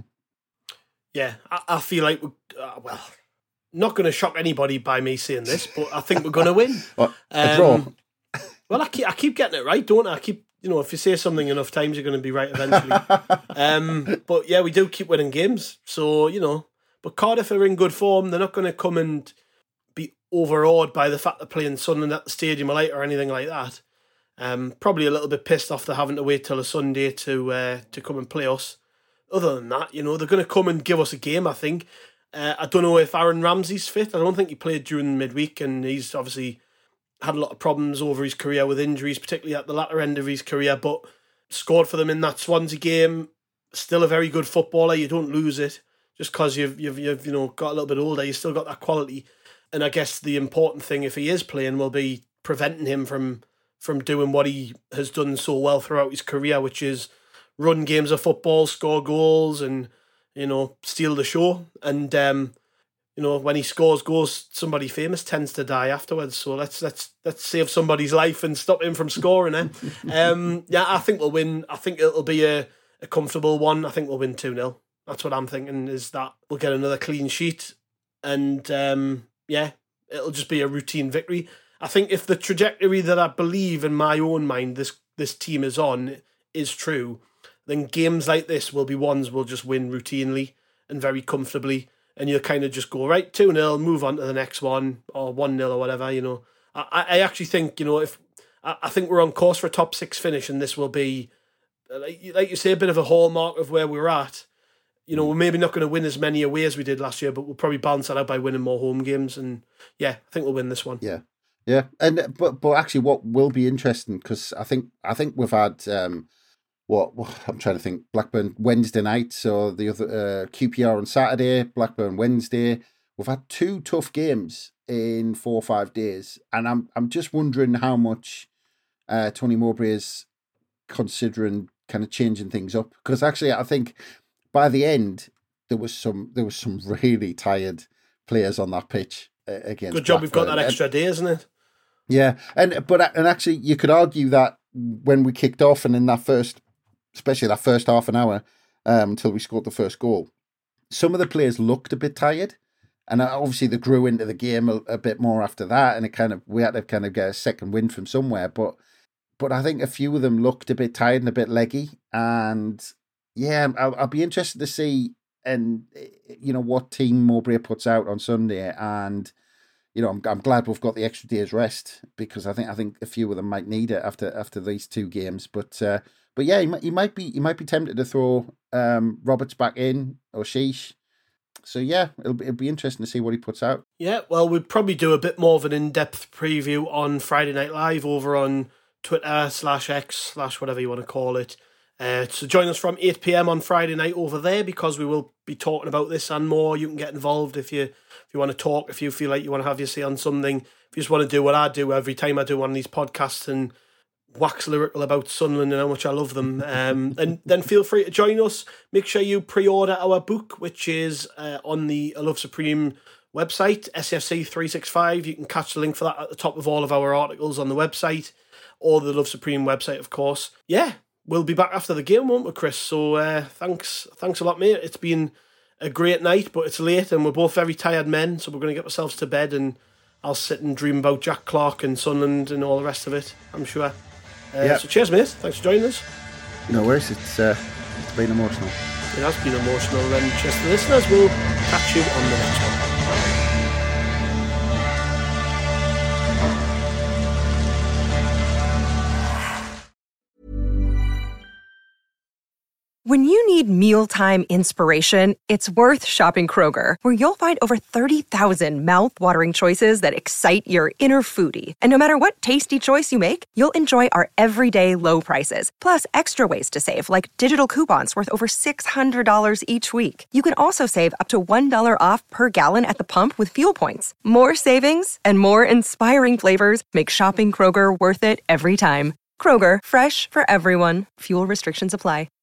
Yeah, I feel like not going to shock anybody by me saying this, but I think we're going to win. A draw. Well, I keep getting it right, don't I? I keep, if you say something enough times, you're going to be right eventually. But yeah, we do keep winning games. So, but Cardiff are in good form. They're not going to come and be overawed by the fact they're playing Sunderland at the Stadium of Light or anything like that. Probably a little bit pissed off they're having to wait till a Sunday to come and play us. Other than that, they're going to come and give us a game, I think. I don't know if Aaron Ramsey's fit. I don't think he played during midweek, and he's obviously had a lot of problems over his career with injuries, particularly at the latter end of his career, but scored for them in that Swansea game. Still a very good footballer. You don't lose it just because you've got a little bit older. You still got that quality. And I guess the important thing, if he is playing, will be preventing him from doing what he has done so well throughout his career, which is run games of football, score goals, and steal the show. And when he scores goals, somebody famous tends to die afterwards. So let's save somebody's life and stop him from scoring. I think we'll win. I think it'll be a comfortable one. I think we'll win 2-0. That's what I'm thinking, is that we'll get another clean sheet, and it'll just be a routine victory. I think if the trajectory that I believe in my own mind this team is on is true, then games like this will be ones we'll just win routinely and very comfortably, and you'll kind of just go, right, 2-0, move on to the next one, or 1-0 or whatever, I actually think, I think we're on course for a top 6 finish, and this will be, like you say, a bit of a hallmark of where we're at. We're maybe not going to win as many away as we did last year, but we'll probably balance that out by winning more home games, and I think we'll win this one. Yeah, and but actually, what will be interesting, because I think we've had what I'm trying to think, Blackburn Wednesday night, so the other QPR on Saturday, Blackburn Wednesday. We've had 2 tough games in 4 or 5 days, and I'm just wondering how much Tony Mowbray is considering kind of changing things up, because actually I think by the end there was some really tired players on that pitch against. Good job, Blackburn. we've got that extra day, isn't it? Yeah, and actually you could argue that when we kicked off, and in that first, especially that first half an hour until we scored the first goal, some of the players looked a bit tired, and obviously they grew into the game a bit more after that, and we had to kind of get a second win from somewhere. But but I think a few of them looked a bit tired and a bit leggy. And yeah, I'll be interested to see, and what team Mowbray puts out on Sunday. And I'm glad we've got the extra day's rest, because I think a few of them might need it after these two games. But yeah, he might be tempted to throw Roberts back in, or Sheesh. So yeah, it'll be interesting to see what he puts out. Yeah, well, we'll probably do a bit more of an in-depth preview on Friday Night Live over on Twitter /X/ whatever you want to call it. So join us from 8 p.m. on Friday night over there, because we will be talking about this and more. You can get involved if you want to talk, if you feel like you want to have your say on something, if you just want to do what I do every time I do one of these podcasts and wax lyrical about Sunderland and how much I love them, and then feel free to join us. Make sure you pre-order our book, which is on the A Love Supreme website, SFC 365. You can catch the link for that at the top of all of our articles on the website, or the Love Supreme website, of course. Yeah, we'll be back after the game, won't we, Chris? So thanks a lot, mate. It's been a great night, but it's late and we're both very tired men, so we're going to get ourselves to bed, and I'll sit and dream about Jack Clark and Sunderland and all the rest of it, I'm sure. So cheers, mate. Thanks for joining us. No worries. It's been emotional. It has been emotional. And cheers to the listeners. We'll catch you on the next one. When you need mealtime inspiration, it's worth shopping Kroger, where you'll find over 30,000 mouth-watering choices that excite your inner foodie. And no matter what tasty choice you make, you'll enjoy our everyday low prices, plus extra ways to save, like digital coupons worth over $600 each week. You can also save up to $1 off per gallon at the pump with fuel points. More savings and more inspiring flavors make shopping Kroger worth it every time. Kroger, fresh for everyone. Fuel restrictions apply.